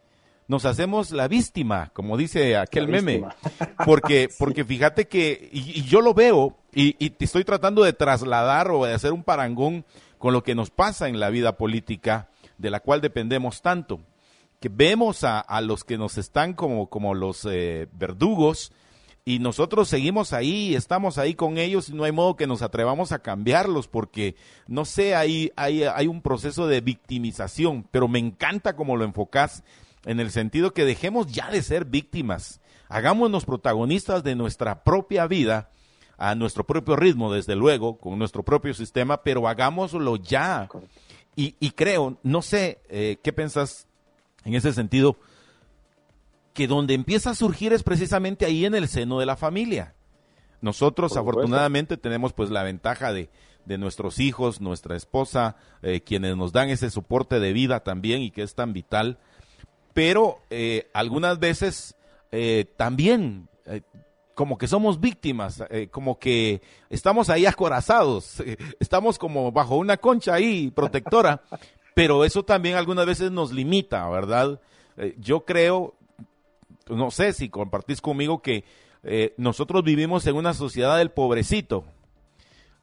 nos hacemos la víctima, como dice aquel meme, porque, sí. porque fíjate que, y, y yo lo veo, y, y te estoy tratando de trasladar o de hacer un parangón con lo que nos pasa en la vida política, de la cual dependemos tanto, que vemos a, a los que nos están como, como los eh, verdugos y nosotros seguimos ahí, estamos ahí con ellos y no hay modo que nos atrevamos a cambiarlos porque, no sé, hay, hay, hay un proceso de victimización, pero me encanta como lo enfocás en el sentido que dejemos ya de ser víctimas, hagámonos protagonistas de nuestra propia vida, a nuestro propio ritmo, desde luego, con nuestro propio sistema, pero hagámoslo ya. Y, y creo, no sé, eh, ¿qué pensás en ese sentido? Que donde empieza a surgir es precisamente ahí en el seno de la familia. Nosotros afortunadamente tenemos pues la ventaja de, de nuestros hijos, nuestra esposa, eh, quienes nos dan ese soporte de vida también y que es tan vital. Pero eh, algunas veces eh, también... Eh, como que somos víctimas, eh, como que estamos ahí acorazados, eh, estamos como bajo una concha ahí protectora, pero eso también algunas veces nos limita, ¿verdad? Eh, yo creo, no sé si compartís conmigo que eh, nosotros vivimos en una sociedad del pobrecito.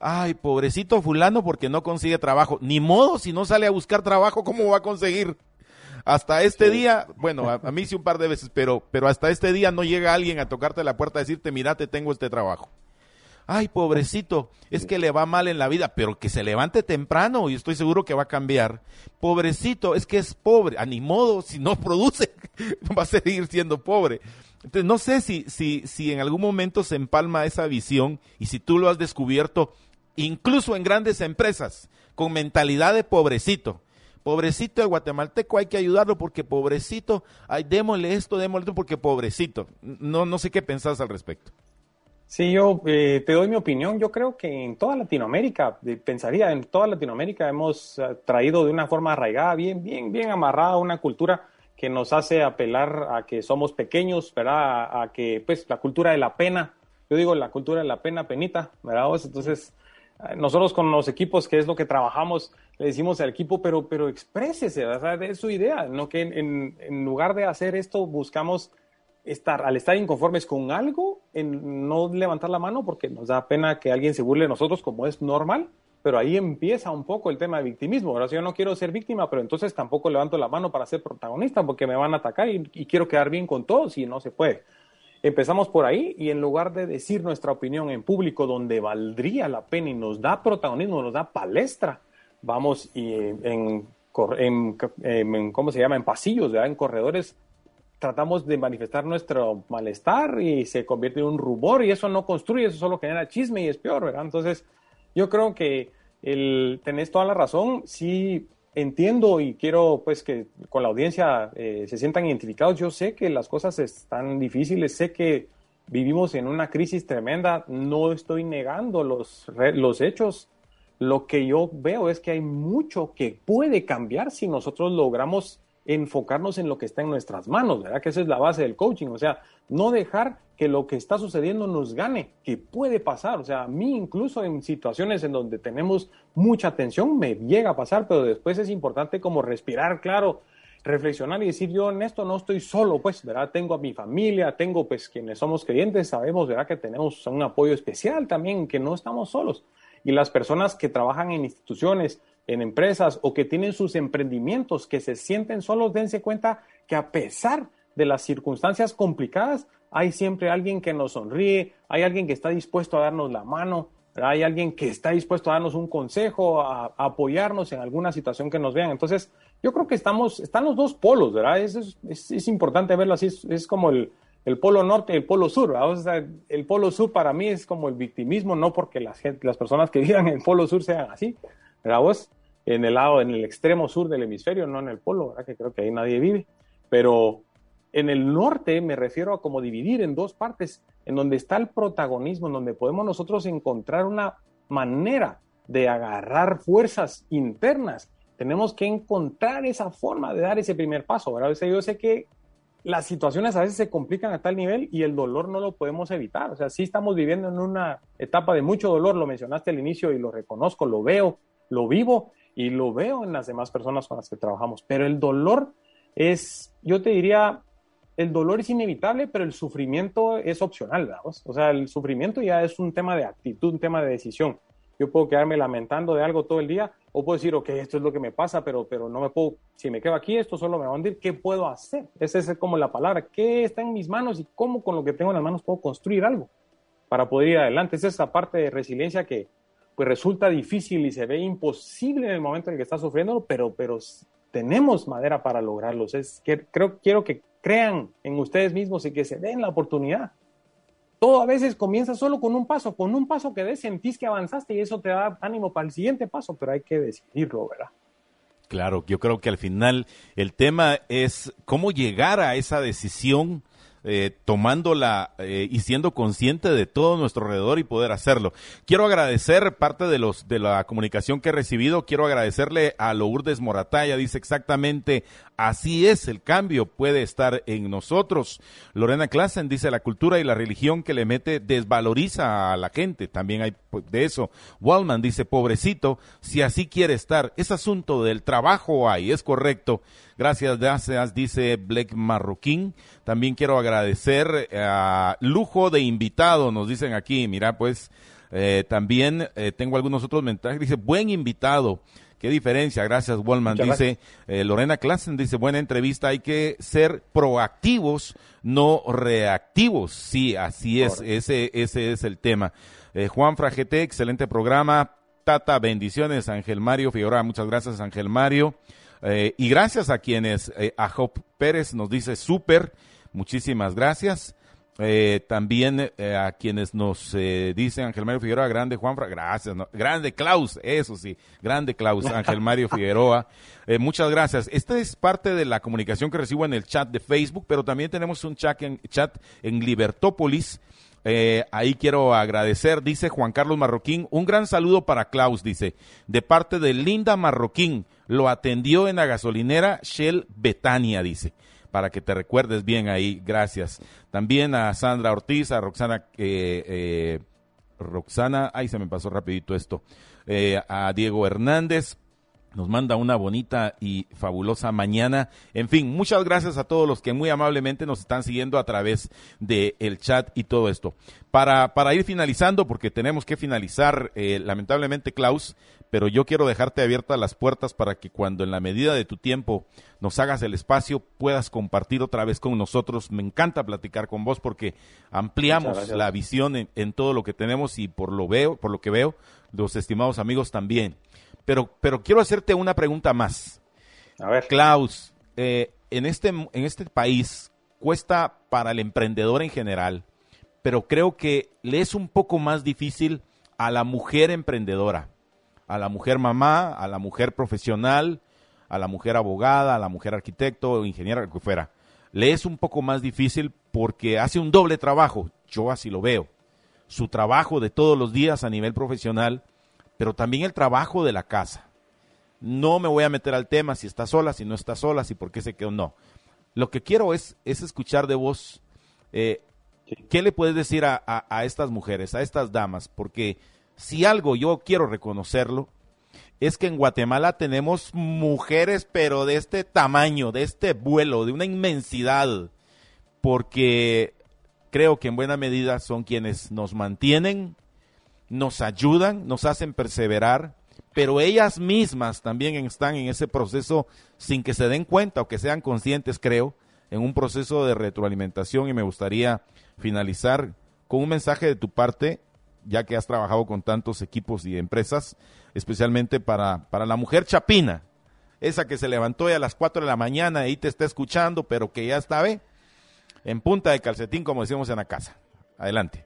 ay, pobrecito fulano porque no consigue trabajo. Ni modo, si no sale a buscar trabajo, ¿cómo va a conseguir? Hasta este sí. día, bueno, a, a mí sí un par de veces, pero, pero hasta este día no llega alguien a tocarte la puerta a decirte, mira, te tengo este trabajo. Ay, pobrecito, es que le va mal en la vida, pero que se levante temprano y estoy seguro que va a cambiar. Pobrecito, es que es pobre, a ni modo, si no produce, va a seguir siendo pobre. Entonces, no sé si, si, si en algún momento se empalma esa visión y si tú lo has descubierto, incluso en grandes empresas, con mentalidad de pobrecito. Pobrecito el guatemalteco, hay que ayudarlo porque pobrecito, ay, démosle esto, démosle esto porque pobrecito. No, no sé qué pensás al respecto. Sí, yo eh, te doy mi opinión. Yo creo que en toda Latinoamérica, eh, pensaría, en toda Latinoamérica hemos uh, traído de una forma arraigada, bien, bien, bien amarrada una cultura que nos hace apelar a que somos pequeños, ¿verdad? A, a que, pues, la cultura de la pena. Yo digo la cultura de la pena, penita, ¿verdad? Entonces, uh, nosotros con los equipos, que es lo que trabajamos, le decimos al equipo, pero, pero exprésese, ¿verdad? Es su idea, ¿no? Que en, en lugar de hacer esto, buscamos estar, al estar inconformes con algo, en no levantar la mano porque nos da pena que alguien se burle de nosotros como es normal, pero ahí empieza un poco el tema de victimismo. Ahora, si yo no quiero ser víctima, pero entonces tampoco levanto la mano para ser protagonista porque me van a atacar y, y quiero quedar bien con todos y no se puede. Empezamos por ahí y en lugar de decir nuestra opinión en público donde valdría la pena y nos da protagonismo, nos da palestra, vamos y en, en, en, en ¿cómo se llama? En pasillos, ¿verdad? En corredores, tratamos de manifestar nuestro malestar y se convierte en un rumor y eso no construye, eso solo genera chisme y es peor, ¿verdad? Entonces, yo creo que el, tenés toda la razón. Sí entiendo y quiero pues que con la audiencia eh, se sientan identificados. Yo sé que las cosas están difíciles, sé que vivimos en una crisis tremenda, no estoy negando los, los hechos. Lo que yo veo es que hay mucho que puede cambiar si nosotros logramos enfocarnos en lo que está en nuestras manos, ¿verdad? Que esa es la base del coaching, o sea, no dejar que lo que está sucediendo nos gane, que puede pasar, o sea, a mí incluso en situaciones en donde tenemos mucha tensión me llega a pasar, pero después es importante como respirar, claro, reflexionar y decir, yo en esto no estoy solo, pues, ¿verdad? Tengo a mi familia, tengo pues quienes somos creyentes, sabemos, ¿verdad? Que tenemos un apoyo especial también, que no estamos solos. Y las personas que trabajan en instituciones, en empresas o que tienen sus emprendimientos, que se sienten solos, dense cuenta que a pesar de las circunstancias complicadas, hay siempre alguien que nos sonríe, hay alguien que está dispuesto a darnos la mano, ¿verdad? Hay alguien que está dispuesto a darnos un consejo, a, a apoyarnos en alguna situación que nos vean. Entonces, yo creo que estamos, están los dos polos, ¿verdad? Es, es, es importante verlo así, es, es como el, el polo norte y el polo sur, ¿verdad? O sea, el polo sur para mí es como el victimismo, no porque las, las personas que vivan en el polo sur sean así, ¿verdad? Vos, en el lado, en el extremo sur del hemisferio, no en el polo, ¿verdad? Que creo que ahí nadie vive, pero en el norte me refiero a como dividir en dos partes, en donde está el protagonismo, en donde podemos nosotros encontrar una manera de agarrar fuerzas internas. Tenemos que encontrar esa forma de dar ese primer paso, ¿verdad? O sea, yo sé que las situaciones a veces se complican a tal nivel y el dolor no lo podemos evitar. O sea, sí estamos viviendo en una etapa de mucho dolor, lo mencionaste al inicio y lo reconozco, lo veo, lo vivo y lo veo en las demás personas con las que trabajamos. Pero el dolor es, yo te diría, el dolor es inevitable, pero el sufrimiento es opcional, ¿verdad? O sea, el sufrimiento ya es un tema de actitud, un tema de decisión. Yo puedo quedarme lamentando de algo todo el día o puedo decir, ok, esto es lo que me pasa, pero, pero no me puedo, si me quedo aquí, esto solo me va a hundir. ¿Qué puedo hacer? Esa es como la palabra. ¿Qué está en mis manos y cómo con lo que tengo en las manos puedo construir algo para poder ir adelante? Esa es esa parte de resiliencia que pues resulta difícil y se ve imposible en el momento en el que estás sufriendo, pero, pero tenemos madera para lograrlo. Es que creo, quiero que crean en ustedes mismos y que se den la oportunidad. Todo a veces comienza solo con un paso, con un paso que des, sentís que avanzaste y eso te da ánimo para el siguiente paso, pero hay que decidirlo, ¿verdad? Claro, yo creo que al final el tema es cómo llegar a esa decisión eh, tomándola eh, y siendo consciente de todo nuestro alrededor y poder hacerlo. Quiero agradecer parte de los de la comunicación que he recibido. Quiero agradecerle a Lourdes Morataya, dice exactamente, así es, el cambio puede estar en nosotros. Lorena Klassen dice, la cultura y la religión que le mete desvaloriza a la gente, también hay de eso. Wallman dice, pobrecito, si así quiere estar, es asunto del trabajo hay, es correcto. Gracias, gracias, dice Blake Marroquín. También quiero agradecer a lujo de invitado, nos dicen aquí, mira pues, Eh, también eh, tengo algunos otros mensajes. Dice, buen invitado. Qué diferencia, gracias Wallman. Muchas dice eh, Lorena Klassen, dice, buena entrevista, hay que ser proactivos, no reactivos. Sí, así es, ese, ese es el tema. Eh, Juan Fragete, excelente programa. Tata, bendiciones. Ángel Mario Figueroa, muchas gracias Ángel Mario. Eh, y gracias a quienes, eh, a Job Pérez nos dice súper, muchísimas gracias. Eh, también eh, a quienes nos eh, dicen Ángel Mario Figueroa, grande Juanfra, gracias, ¿no? Grande Klaus, eso sí, grande Klaus, Ángel Mario Figueroa, eh, muchas gracias. Esta es parte de la comunicación que recibo en el chat de Facebook, pero también tenemos un chat en, chat en Libertópolis. Eh, ahí quiero agradecer, dice Juan Carlos Marroquín, un gran saludo para Klaus, dice, de parte de Linda Marroquín, lo atendió en la gasolinera Shell Betania, dice, para que te recuerdes bien ahí, gracias. También a Sandra Ortiz, a Roxana, eh, eh, Roxana, ay se me pasó rapidito esto, eh, a Diego Hernández, nos manda una bonita y fabulosa mañana. En fin, muchas gracias a todos los que muy amablemente nos están siguiendo a través del chat y todo esto. Para, para ir finalizando, porque tenemos que finalizar, eh, lamentablemente, Klaus, pero yo quiero dejarte abiertas las puertas para que cuando en la medida de tu tiempo nos hagas el espacio, puedas compartir otra vez con nosotros. Me encanta platicar con vos porque ampliamos la visión en, en todo lo que tenemos y por lo veo, por lo que veo, los estimados amigos también. Pero, pero quiero hacerte una pregunta más. A ver. Klaus, eh, en este, en este país cuesta para el emprendedor en general, pero creo que le es un poco más difícil a la mujer emprendedora, a la mujer mamá, a la mujer profesional, a la mujer abogada, a la mujer arquitecto, ingeniera, lo que fuera. Le es un poco más difícil porque hace un doble trabajo, yo así lo veo. Su trabajo de todos los días a nivel profesional, pero también el trabajo de la casa. No me voy a meter al tema si está sola, si no está sola, si por qué se quedó, no. Lo que quiero es, es escuchar de vos, eh, ¿qué le puedes decir a, a, a estas mujeres, a estas damas? Porque si algo yo quiero reconocerlo, es que en Guatemala tenemos mujeres, pero de este tamaño, de este vuelo, de una inmensidad, porque creo que en buena medida son quienes nos mantienen, nos ayudan, nos hacen perseverar, pero ellas mismas también están en ese proceso sin que se den cuenta o que sean conscientes, creo, en un proceso de retroalimentación. Y me gustaría finalizar con un mensaje de tu parte, ya que has trabajado con tantos equipos y empresas, especialmente para, para la mujer chapina, esa que se levantó y a las cuatro de la mañana y te está escuchando, pero que ya está, ¿ve? En punta de calcetín, como decimos en la casa. Adelante.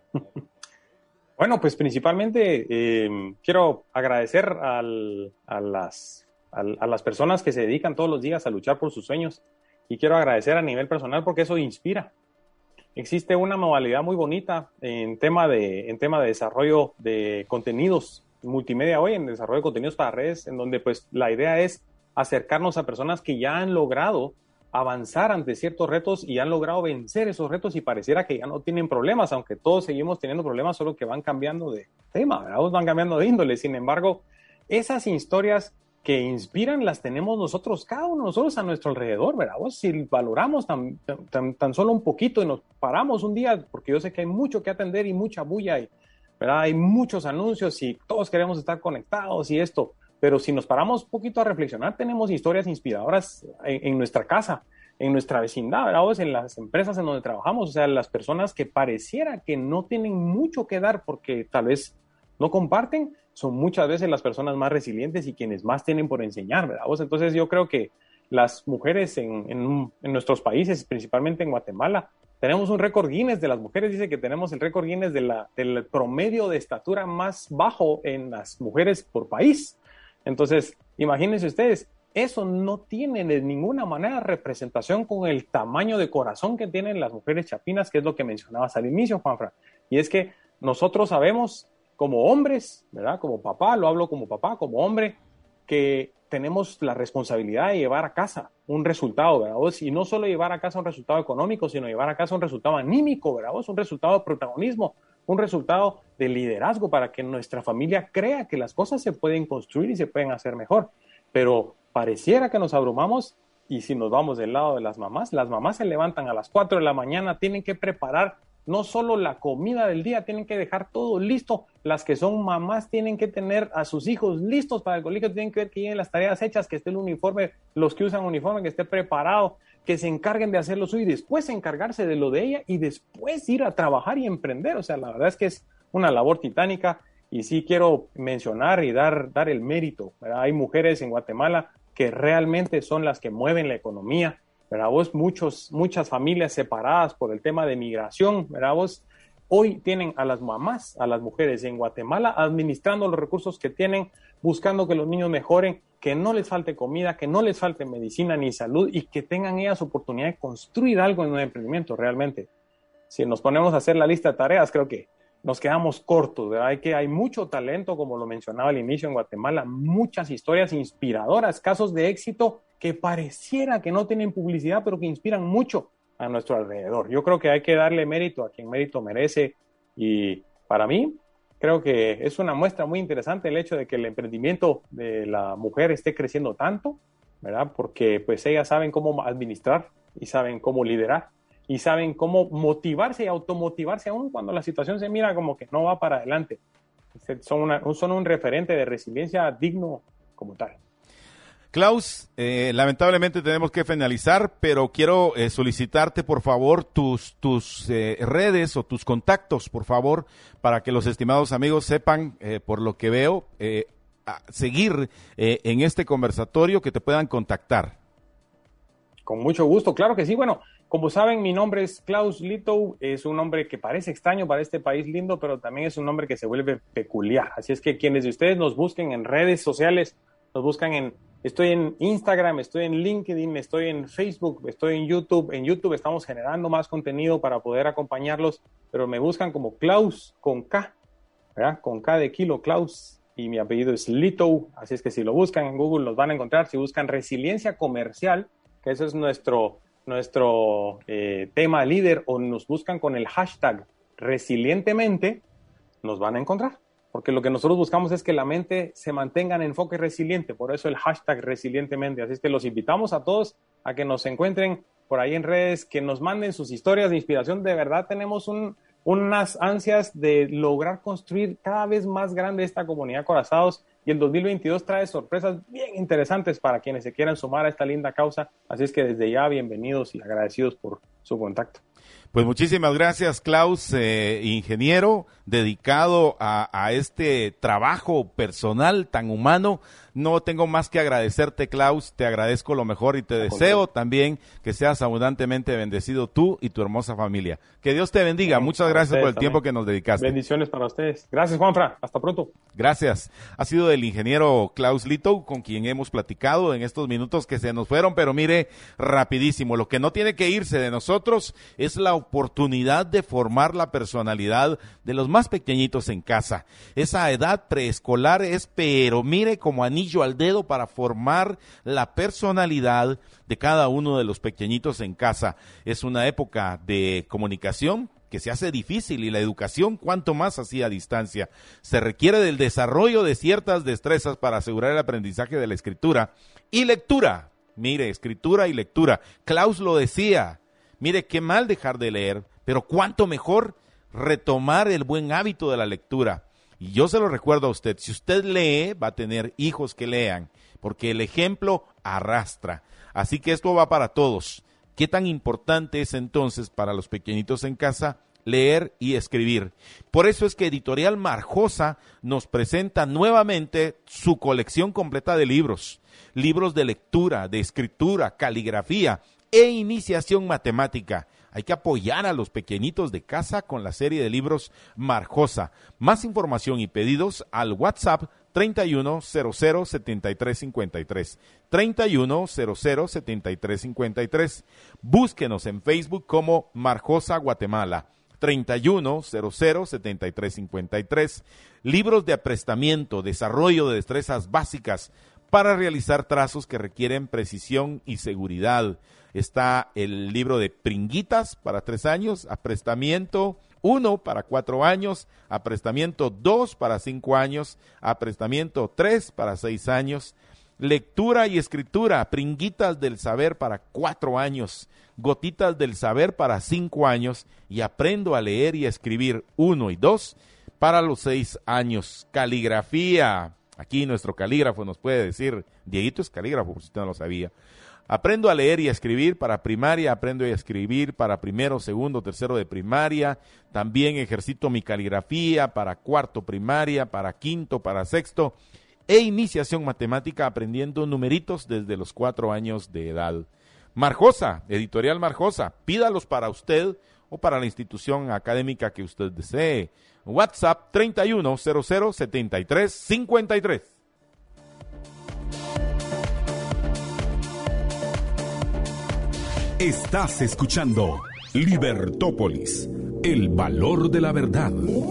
Bueno, pues principalmente eh, quiero agradecer al, a, las, a, a las personas que se dedican todos los días a luchar por sus sueños, y quiero agradecer a nivel personal porque eso inspira. Existe una modalidad muy bonita en tema de, en tema de desarrollo de contenidos multimedia hoy, en desarrollo de contenidos para redes, en donde pues la idea es acercarnos a personas que ya han logrado avanzar ante ciertos retos y han logrado vencer esos retos y pareciera que ya no tienen problemas, aunque todos seguimos teniendo problemas, solo que van cambiando de tema, ¿verdad? Van cambiando de índole. Sin embargo, esas historias que inspiran las tenemos nosotros, cada uno de nosotros a nuestro alrededor, ¿verdad? Si valoramos tan, tan, tan solo un poquito y nos paramos un día, porque yo sé que hay mucho que atender y mucha bulla, y, ¿verdad? Hay muchos anuncios y todos queremos estar conectados y esto, pero si nos paramos un poquito a reflexionar, tenemos historias inspiradoras en, en nuestra casa, en nuestra vecindad, ¿verdad? En las empresas en donde trabajamos, o sea, las personas que pareciera que no tienen mucho que dar porque tal vez no comparten, son muchas veces las personas más resilientes y quienes más tienen por enseñar, ¿verdad? Entonces yo creo que las mujeres en, en, en nuestros países, principalmente en Guatemala, tenemos un récord Guinness de las mujeres, dice que tenemos el récord Guinness de la, del promedio de estatura más bajo en las mujeres por país. Entonces, imagínense ustedes, eso no tiene de ninguna manera representación con el tamaño de corazón que tienen las mujeres chapinas, que es lo que mencionabas al inicio, Juanfra. Y es que nosotros sabemos como hombres, ¿verdad? Como papá, lo hablo como papá, como hombre, que tenemos la responsabilidad de llevar a casa un resultado, ¿verdad? Y no solo llevar a casa un resultado económico, sino llevar a casa un resultado anímico, ¿verdad? Un resultado de protagonismo, un resultado de liderazgo para que nuestra familia crea que las cosas se pueden construir y se pueden hacer mejor. Pero pareciera que nos abrumamos, y si nos vamos del lado de las mamás, las mamás se levantan a las cuatro de la mañana, tienen que preparar no solo la comida del día, tienen que dejar todo listo. Las que son mamás tienen que tener a sus hijos listos para el colegio, tienen que ver que lleguen las tareas hechas, que esté el uniforme, los que usan uniforme, que esté preparado, que se encarguen de hacer lo suyo y después encargarse de lo de ella y después ir a trabajar y emprender. O sea, la verdad es que es una labor titánica y sí quiero mencionar y dar, dar el mérito, ¿verdad? Hay mujeres en Guatemala que realmente son las que mueven la economía, ¿verdad? Vos, muchos, muchas familias separadas por el tema de migración, ¿verdad? Vos, hoy tienen a las mamás, a las mujeres en Guatemala administrando los recursos que tienen, buscando que los niños mejoren, que no les falte comida, que no les falte medicina ni salud y que tengan ellas oportunidad de construir algo en un emprendimiento realmente. Si nos ponemos a hacer la lista de tareas, creo que nos quedamos cortos, ¿verdad? Hay, que, hay mucho talento, como lo mencionaba al inicio en Guatemala, muchas historias inspiradoras, casos de éxito que pareciera que no tienen publicidad, pero que inspiran mucho a nuestro alrededor. Yo creo que hay que darle mérito a quien mérito merece y para mí creo que es una muestra muy interesante el hecho de que el emprendimiento de la mujer esté creciendo tanto, ¿verdad? Porque pues ellas saben cómo administrar y saben cómo liderar y saben cómo motivarse y automotivarse aún cuando la situación se mira como que no va para adelante. Son, una, son un referente de resiliencia digno como tal. Klaus, eh, lamentablemente tenemos que finalizar, pero quiero eh, solicitarte por favor tus, tus eh, redes o tus contactos, por favor, para que los estimados amigos sepan, eh, por lo que veo, eh, a seguir eh, en este conversatorio, que te puedan contactar. Con mucho gusto, claro que sí. Bueno, como saben, mi nombre es Klaus Litow, es un nombre que parece extraño para este país lindo, pero también es un nombre que se vuelve peculiar. Así es que quienes de ustedes nos busquen en redes sociales, nos buscan en, estoy en Instagram, estoy en LinkedIn, estoy en Facebook, estoy en YouTube. En YouTube estamos generando más contenido para poder acompañarlos, pero me buscan como Klaus con K, ¿verdad? Con K de kilo, Klaus, y mi apellido es Litow. Así es que si lo buscan en Google los van a encontrar. Si buscan resiliencia comercial, que eso es nuestro, nuestro eh, tema líder, o nos buscan con el hashtag resilientemente, nos van a encontrar. Porque lo que nosotros buscamos es que la mente se mantenga en enfoque resiliente, por eso el hashtag resilientemente. Así es que los invitamos a todos a que nos encuentren por ahí en redes, que nos manden sus historias de inspiración. De verdad tenemos un, unas ansias de lograr construir cada vez más grande esta comunidad Corazados, y el dos mil veintidós trae sorpresas bien interesantes para quienes se quieran sumar a esta linda causa. Así es que desde ya bienvenidos y agradecidos por su contacto. Pues muchísimas gracias, Klaus, eh, ingeniero dedicado a, a este trabajo personal tan humano. No tengo más que agradecerte, Klaus, te agradezco lo mejor y te deseo también que seas abundantemente bendecido tú y tu hermosa familia. Que Dios te bendiga. Muchas para gracias por el también. tiempo que nos dedicaste. Bendiciones para ustedes. Gracias, Juanfra. Hasta pronto. Gracias. Ha sido el ingeniero Klaus Litow con quien hemos platicado en estos minutos que se nos fueron, pero mire, rapidísimo. Lo que no tiene que irse de nosotros es la oportunidad de formar la personalidad de los más pequeñitos en casa. Esa edad preescolar es, pero mire, como anillo al dedo para formar la personalidad de cada uno de los pequeñitos en casa. Es una época de comunicación que se hace difícil, y la educación cuanto más así a distancia. Se requiere del desarrollo de ciertas destrezas para asegurar el aprendizaje de la escritura y lectura. Mire, escritura y lectura. Klaus lo decía. Mire, qué mal dejar de leer, pero cuánto mejor retomar el buen hábito de la lectura. Y yo se lo recuerdo a usted, si usted lee, va a tener hijos que lean, porque el ejemplo arrastra. Así que esto va para todos. ¿Qué tan importante es entonces para los pequeñitos en casa leer y escribir? Por eso es que Editorial Marjosa nos presenta nuevamente su colección completa de libros. Libros de lectura, de escritura, caligrafía e iniciación matemática. Hay que apoyar a los pequeñitos de casa con la serie de libros Marjosa. Más información y pedidos al WhatsApp treinta y uno cero cero setenta y tres cincuenta y tres. treinta y uno cero cero setenta y tres cincuenta y tres. Búsquenos en Facebook como Marjosa Guatemala. treinta y uno cero cero setenta y tres cincuenta y tres. Libros de aprestamiento, desarrollo de destrezas básicas para realizar trazos que requieren precisión y seguridad. Está el libro de Pringuitas para tres años, Aprestamiento uno para cuatro años, Aprestamiento dos para cinco años, Aprestamiento tres para seis años, lectura y escritura, pringuitas del saber para cuatro años, gotitas del saber para cinco años y aprendo a leer y a escribir uno y dos para los seis años. Caligrafía, aquí nuestro calígrafo nos puede decir, Dieguito es calígrafo, por si usted no lo sabía. Aprendo a leer y a escribir para primaria, aprendo a escribir para primero, segundo, tercero de primaria, también ejercito mi caligrafía para cuarto primaria, para quinto, para sexto, e iniciación matemática aprendiendo numeritos desde los cuatro años de edad. Marjosa, Editorial Marjosa, pídalos para usted o para la institución académica que usted desee. WhatsApp treinta y uno cero cero setenta y tres cincuenta y tres. Estás escuchando Libertópolis, el valor de la verdad.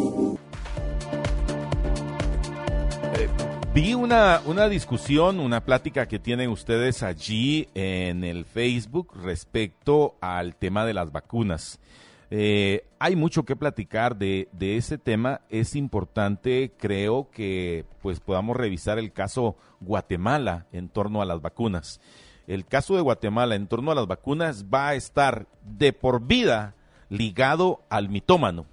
Vi una, una discusión, una plática que tienen ustedes allí en el Facebook respecto al tema de las vacunas. Eh, hay mucho que platicar de, de ese tema. Es importante, creo, que pues podamos revisar el caso Guatemala en torno a las vacunas. El caso de Guatemala en torno a las vacunas va a estar de por vida ligado al mitómano.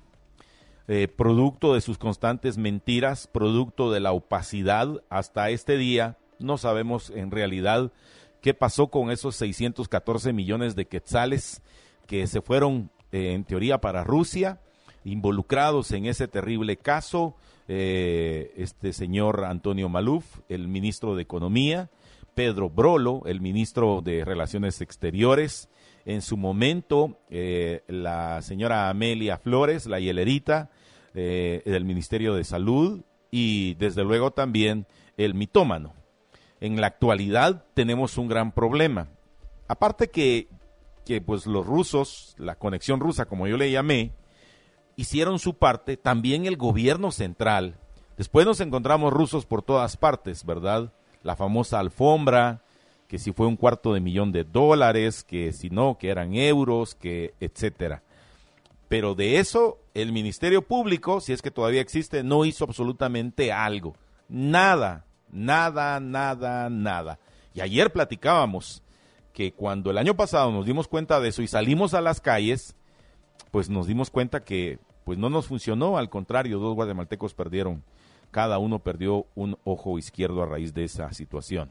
Eh, producto de sus constantes mentiras, producto de la opacidad, hasta este día no sabemos en realidad qué pasó con esos seiscientos catorce millones de quetzales que se fueron eh, en teoría para Rusia, involucrados en ese terrible caso, eh, este señor Antonio Maluf, el ministro de Economía, Pedro Brolo, el ministro de Relaciones Exteriores, en su momento eh, la señora Amelia Flores, la hielerita eh, del Ministerio de Salud, y desde luego también el mitómano. En la actualidad tenemos un gran problema. Aparte que, que pues los rusos, la conexión rusa como yo le llamé, hicieron su parte, también el gobierno central. Después nos encontramos rusos por todas partes, ¿verdad? La famosa alfombra, que si fue un cuarto de millón de dólares, que si no, que eran euros, que etcétera. Pero de eso, el Ministerio Público, si es que todavía existe, no hizo absolutamente algo. Nada, nada, nada, nada. Y ayer platicábamos que cuando el año pasado nos dimos cuenta de eso y salimos a las calles, pues nos dimos cuenta que pues no nos funcionó, al contrario, dos guatemaltecos perdieron. Cada uno perdió un ojo izquierdo a raíz de esa situación.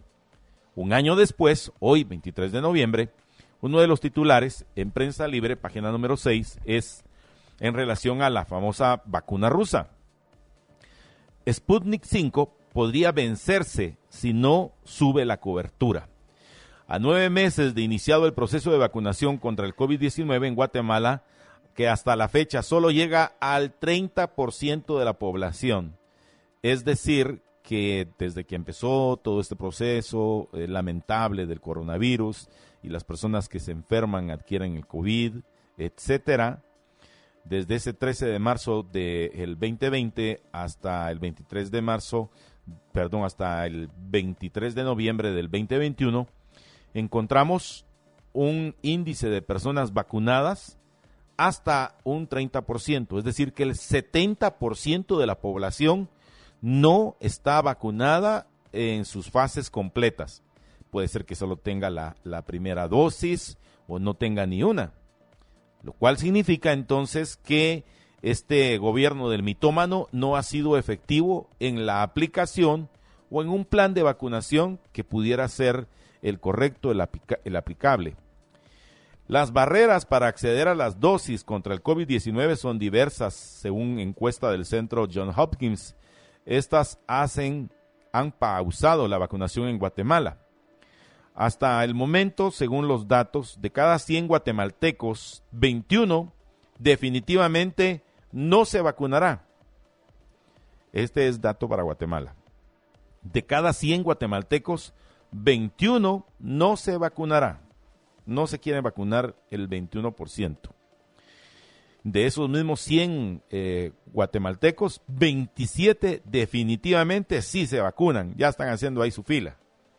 Un año después, hoy, veintitrés de noviembre, uno de los titulares en Prensa Libre, página número seis, es en relación a la famosa vacuna rusa. Sputnik cinco podría vencerse si no sube la cobertura. A nueve meses de iniciado el proceso de vacunación contra el COVID diecinueve en Guatemala, que hasta la fecha solo llega al treinta por ciento de la población. Es decir, que desde que empezó todo este proceso eh, lamentable del coronavirus y las personas que se enferman adquieren el COVID, etcétera, desde ese trece de marzo del veinte veinte hasta el veintitrés de marzo, perdón, hasta el veintitrés de noviembre del veinte veintiuno, encontramos un índice de personas vacunadas hasta un treinta por ciento, es decir, que el setenta por ciento de la población no está vacunada en sus fases completas. Puede ser que solo tenga la, la primera dosis o no tenga ni una, lo cual significa entonces que este gobierno del mitómano no ha sido efectivo en la aplicación o en un plan de vacunación que pudiera ser el correcto, el, aplica, el aplicable. Las barreras para acceder a las dosis contra el COVID diecinueve son diversas, según encuesta del centro Johns Hopkins. Estas hacen, han pausado la vacunación en Guatemala. Hasta el momento, según los datos, de cada cien guatemaltecos, veintiuno definitivamente no se vacunará. Este es dato para Guatemala. De cada cien guatemaltecos, veintiuno no se vacunará. No se quieren vacunar el veintiuno por ciento. De esos mismos cien eh, guatemaltecos, veintisiete definitivamente sí se vacunan, ya están haciendo ahí su fila.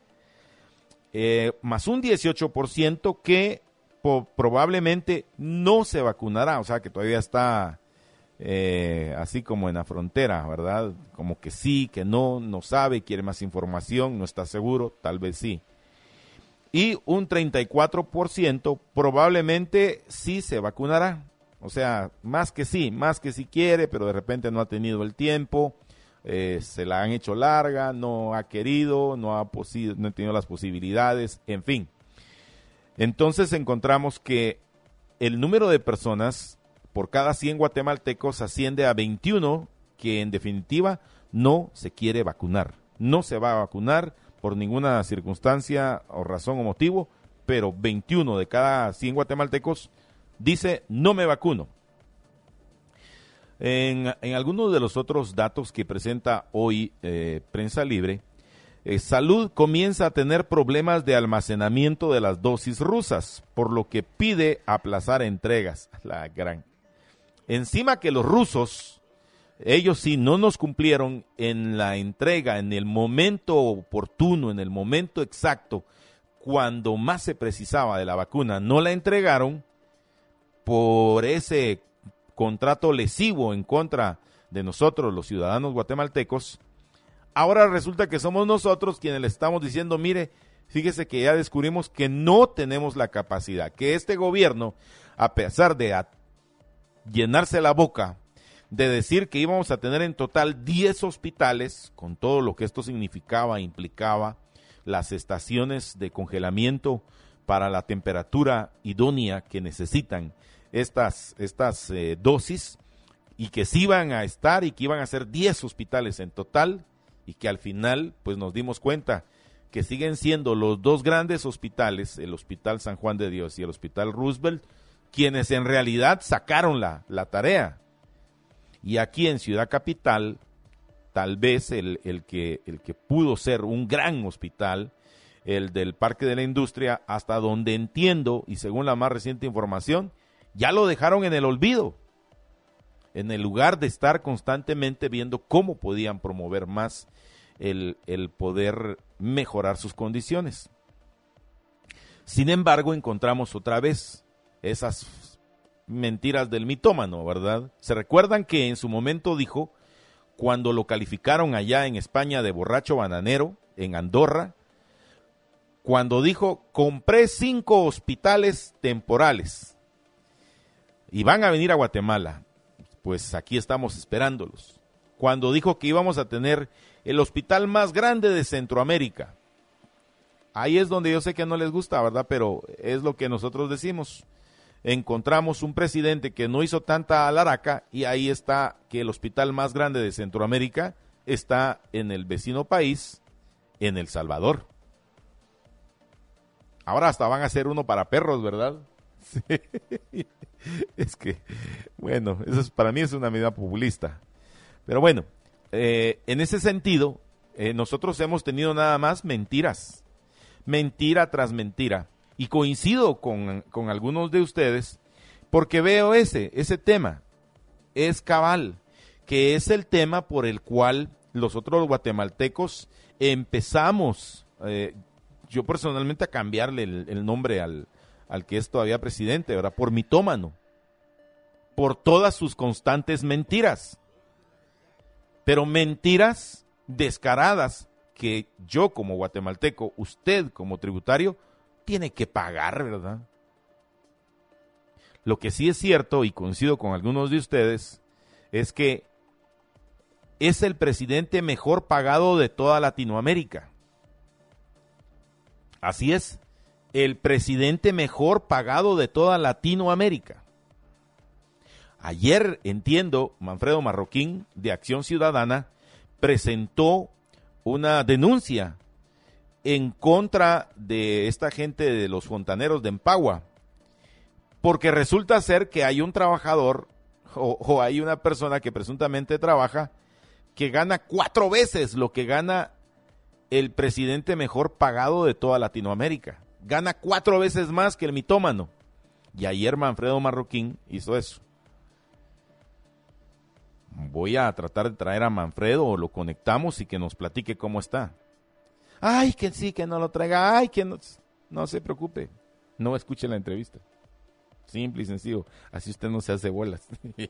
Eh, más un dieciocho por ciento que po- probablemente no se vacunará, o sea que todavía está eh, así como en la frontera, ¿verdad? Como que sí, que no, no sabe, quiere más información, no está seguro, tal vez sí. Y un treinta y cuatro por ciento probablemente sí se vacunará. O sea, más que sí, más que sí quiere, pero de repente no ha tenido el tiempo, eh, se la han hecho larga, no ha querido, no ha, posi- no ha tenido las posibilidades, en fin. Entonces encontramos que el número de personas por cada cien guatemaltecos asciende a veintiuno que en definitiva no se quiere vacunar. No se va a vacunar por ninguna circunstancia o razón o motivo, pero veintiuno de cada cien guatemaltecos dice no me vacuno. En, en algunos de los otros datos que presenta hoy eh, Prensa Libre, eh, Salud comienza a tener problemas de almacenamiento de las dosis rusas, por lo que pide aplazar entregas. La gran. Encima que los rusos, ellos sí no nos cumplieron en la entrega, en el momento oportuno, en el momento exacto, cuando más se precisaba de la vacuna, no la entregaron por ese contrato lesivo en contra de nosotros, los ciudadanos guatemaltecos. Ahora resulta que somos nosotros quienes le estamos diciendo, mire, fíjese que ya descubrimos que no tenemos la capacidad, que este gobierno, a pesar de a- llenarse la boca de decir que íbamos a tener en total diez hospitales, con todo lo que esto significaba, implicaba, las estaciones de congelamiento para la temperatura idónea que necesitan estas, estas eh, dosis, y que sí iban a estar y que iban a ser diez hospitales en total, y que al final pues nos dimos cuenta que siguen siendo los dos grandes hospitales, el Hospital San Juan de Dios y el Hospital Roosevelt, quienes en realidad sacaron la, la tarea. Y aquí en Ciudad Capital, tal vez el, el, que, el que pudo ser un gran hospital, el del Parque de la Industria, hasta donde entiendo, y según la más reciente información, ya lo dejaron en el olvido, en el lugar de estar constantemente viendo cómo podían promover más el, el poder mejorar sus condiciones. Sin embargo, encontramos otra vez esas mentiras del mitómano, ¿verdad? ¿Se recuerdan que en su momento dijo, cuando lo calificaron allá en España de borracho bananero, en Andorra, cuando dijo, compré cinco hospitales temporales y van a venir a Guatemala? Pues aquí estamos esperándolos. Cuando dijo que íbamos a tener el hospital más grande de Centroamérica, ahí es donde yo sé que no les gusta, ¿verdad? Pero es lo que nosotros decimos. Encontramos un presidente que no hizo tanta alaraca, y ahí está que el hospital más grande de Centroamérica está en el vecino país, en El Salvador. Ahora hasta van a hacer uno para perros, ¿verdad? Sí. Es que, bueno, eso es, para mí es una medida populista. Pero bueno, eh, en ese sentido, eh, nosotros hemos tenido nada más mentiras, mentira tras mentira. Y coincido con, con algunos de ustedes, porque veo ese, ese tema, es cabal, que es el tema por el cual los otros guatemaltecos empezamos, eh, yo personalmente, a cambiarle el, el nombre al, al que es todavía presidente, ¿verdad? Por mitómano, por todas sus constantes mentiras, pero mentiras descaradas que yo como guatemalteco, usted como tributario, tiene que pagar, ¿verdad? Lo que sí es cierto, y coincido con algunos de ustedes, es que es el presidente mejor pagado de toda Latinoamérica. Así es, el presidente mejor pagado de toda Latinoamérica. Ayer, entiendo, Manfredo Marroquín, de Acción Ciudadana, presentó una denuncia en contra de esta gente de los fontaneros de Empagua, porque resulta ser que hay un trabajador o, o hay una persona que presuntamente trabaja que gana cuatro veces lo que gana el presidente mejor pagado de toda Latinoamérica. Gana cuatro veces más que el mitómano. Y ayer Manfredo Marroquín hizo eso. Voy a tratar de traer a Manfredo, o lo conectamos y que nos platique cómo está. Ay, que sí, que no lo traiga, ay, que no, no se preocupe, no escuche la entrevista. Simple y sencillo. Así usted no se hace bolas.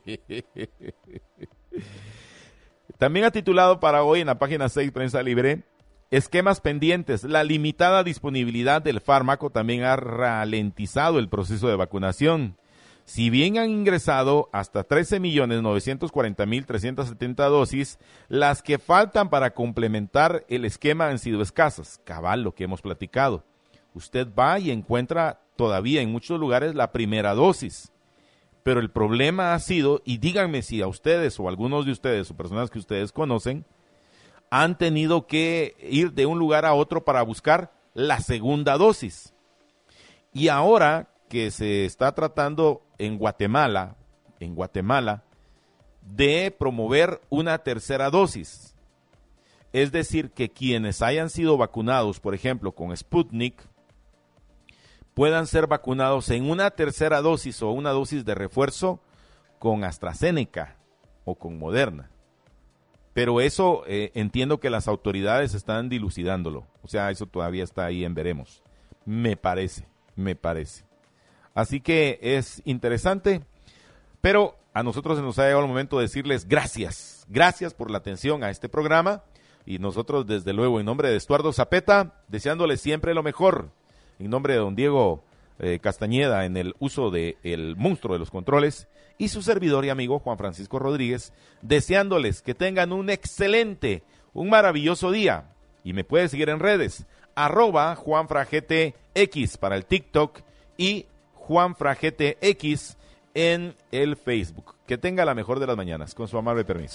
También ha titulado para hoy en la página seis Prensa Libre, esquemas pendientes. La limitada disponibilidad del fármaco también ha ralentizado el proceso de vacunación. Si bien han ingresado hasta trece millones novecientos cuarenta mil trescientas setenta dosis, las que faltan para complementar el esquema han sido escasas. Cabal, lo que hemos platicado. Usted va y encuentra todavía en muchos lugares la primera dosis. Pero el problema ha sido, y díganme si a ustedes o algunos de ustedes o personas que ustedes conocen, han tenido que ir de un lugar a otro para buscar la segunda dosis. Y ahora que se está tratando en Guatemala, en Guatemala, de promover una tercera dosis. Es decir, que quienes hayan sido vacunados, por ejemplo, con Sputnik, puedan ser vacunados en una tercera dosis o una dosis de refuerzo con AstraZeneca o con Moderna. Pero eso eh, entiendo que las autoridades están dilucidándolo. O sea, eso todavía está ahí en veremos. Me parece, me parece. Así que es interesante, pero a nosotros se nos ha llegado el momento de decirles gracias. Gracias por la atención a este programa. Y nosotros, desde luego, en nombre de Estuardo Zapeta, deseándoles siempre lo mejor. En nombre de don Diego eh, Castañeda, en el uso del monstruo de los controles, y su servidor y amigo Juan Francisco Rodríguez, deseándoles que tengan un excelente, un maravilloso día. Y me puede seguir en redes, arroba JuanFraGTX para el TikTok y JuanFraGTX en el Facebook. Que tenga la mejor de las mañanas, con su amable permiso.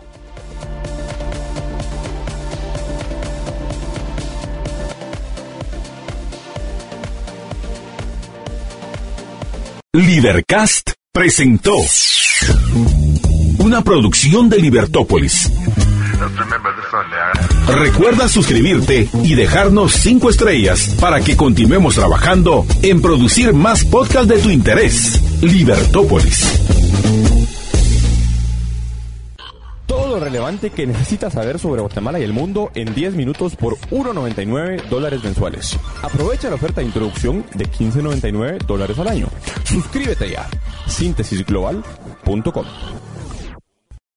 Lidercast presentó una producción de Libertópolis. Recuerda suscribirte y dejarnos cinco estrellas para que continuemos trabajando en producir más podcasts de tu interés. Libertópolis. Todo lo relevante que necesitas saber sobre Guatemala y el mundo en diez minutos por uno noventa y nueve dólares mensuales. Aprovecha la oferta de introducción de quince noventa y nueve dólares al año. Suscríbete ya. síntesis global punto com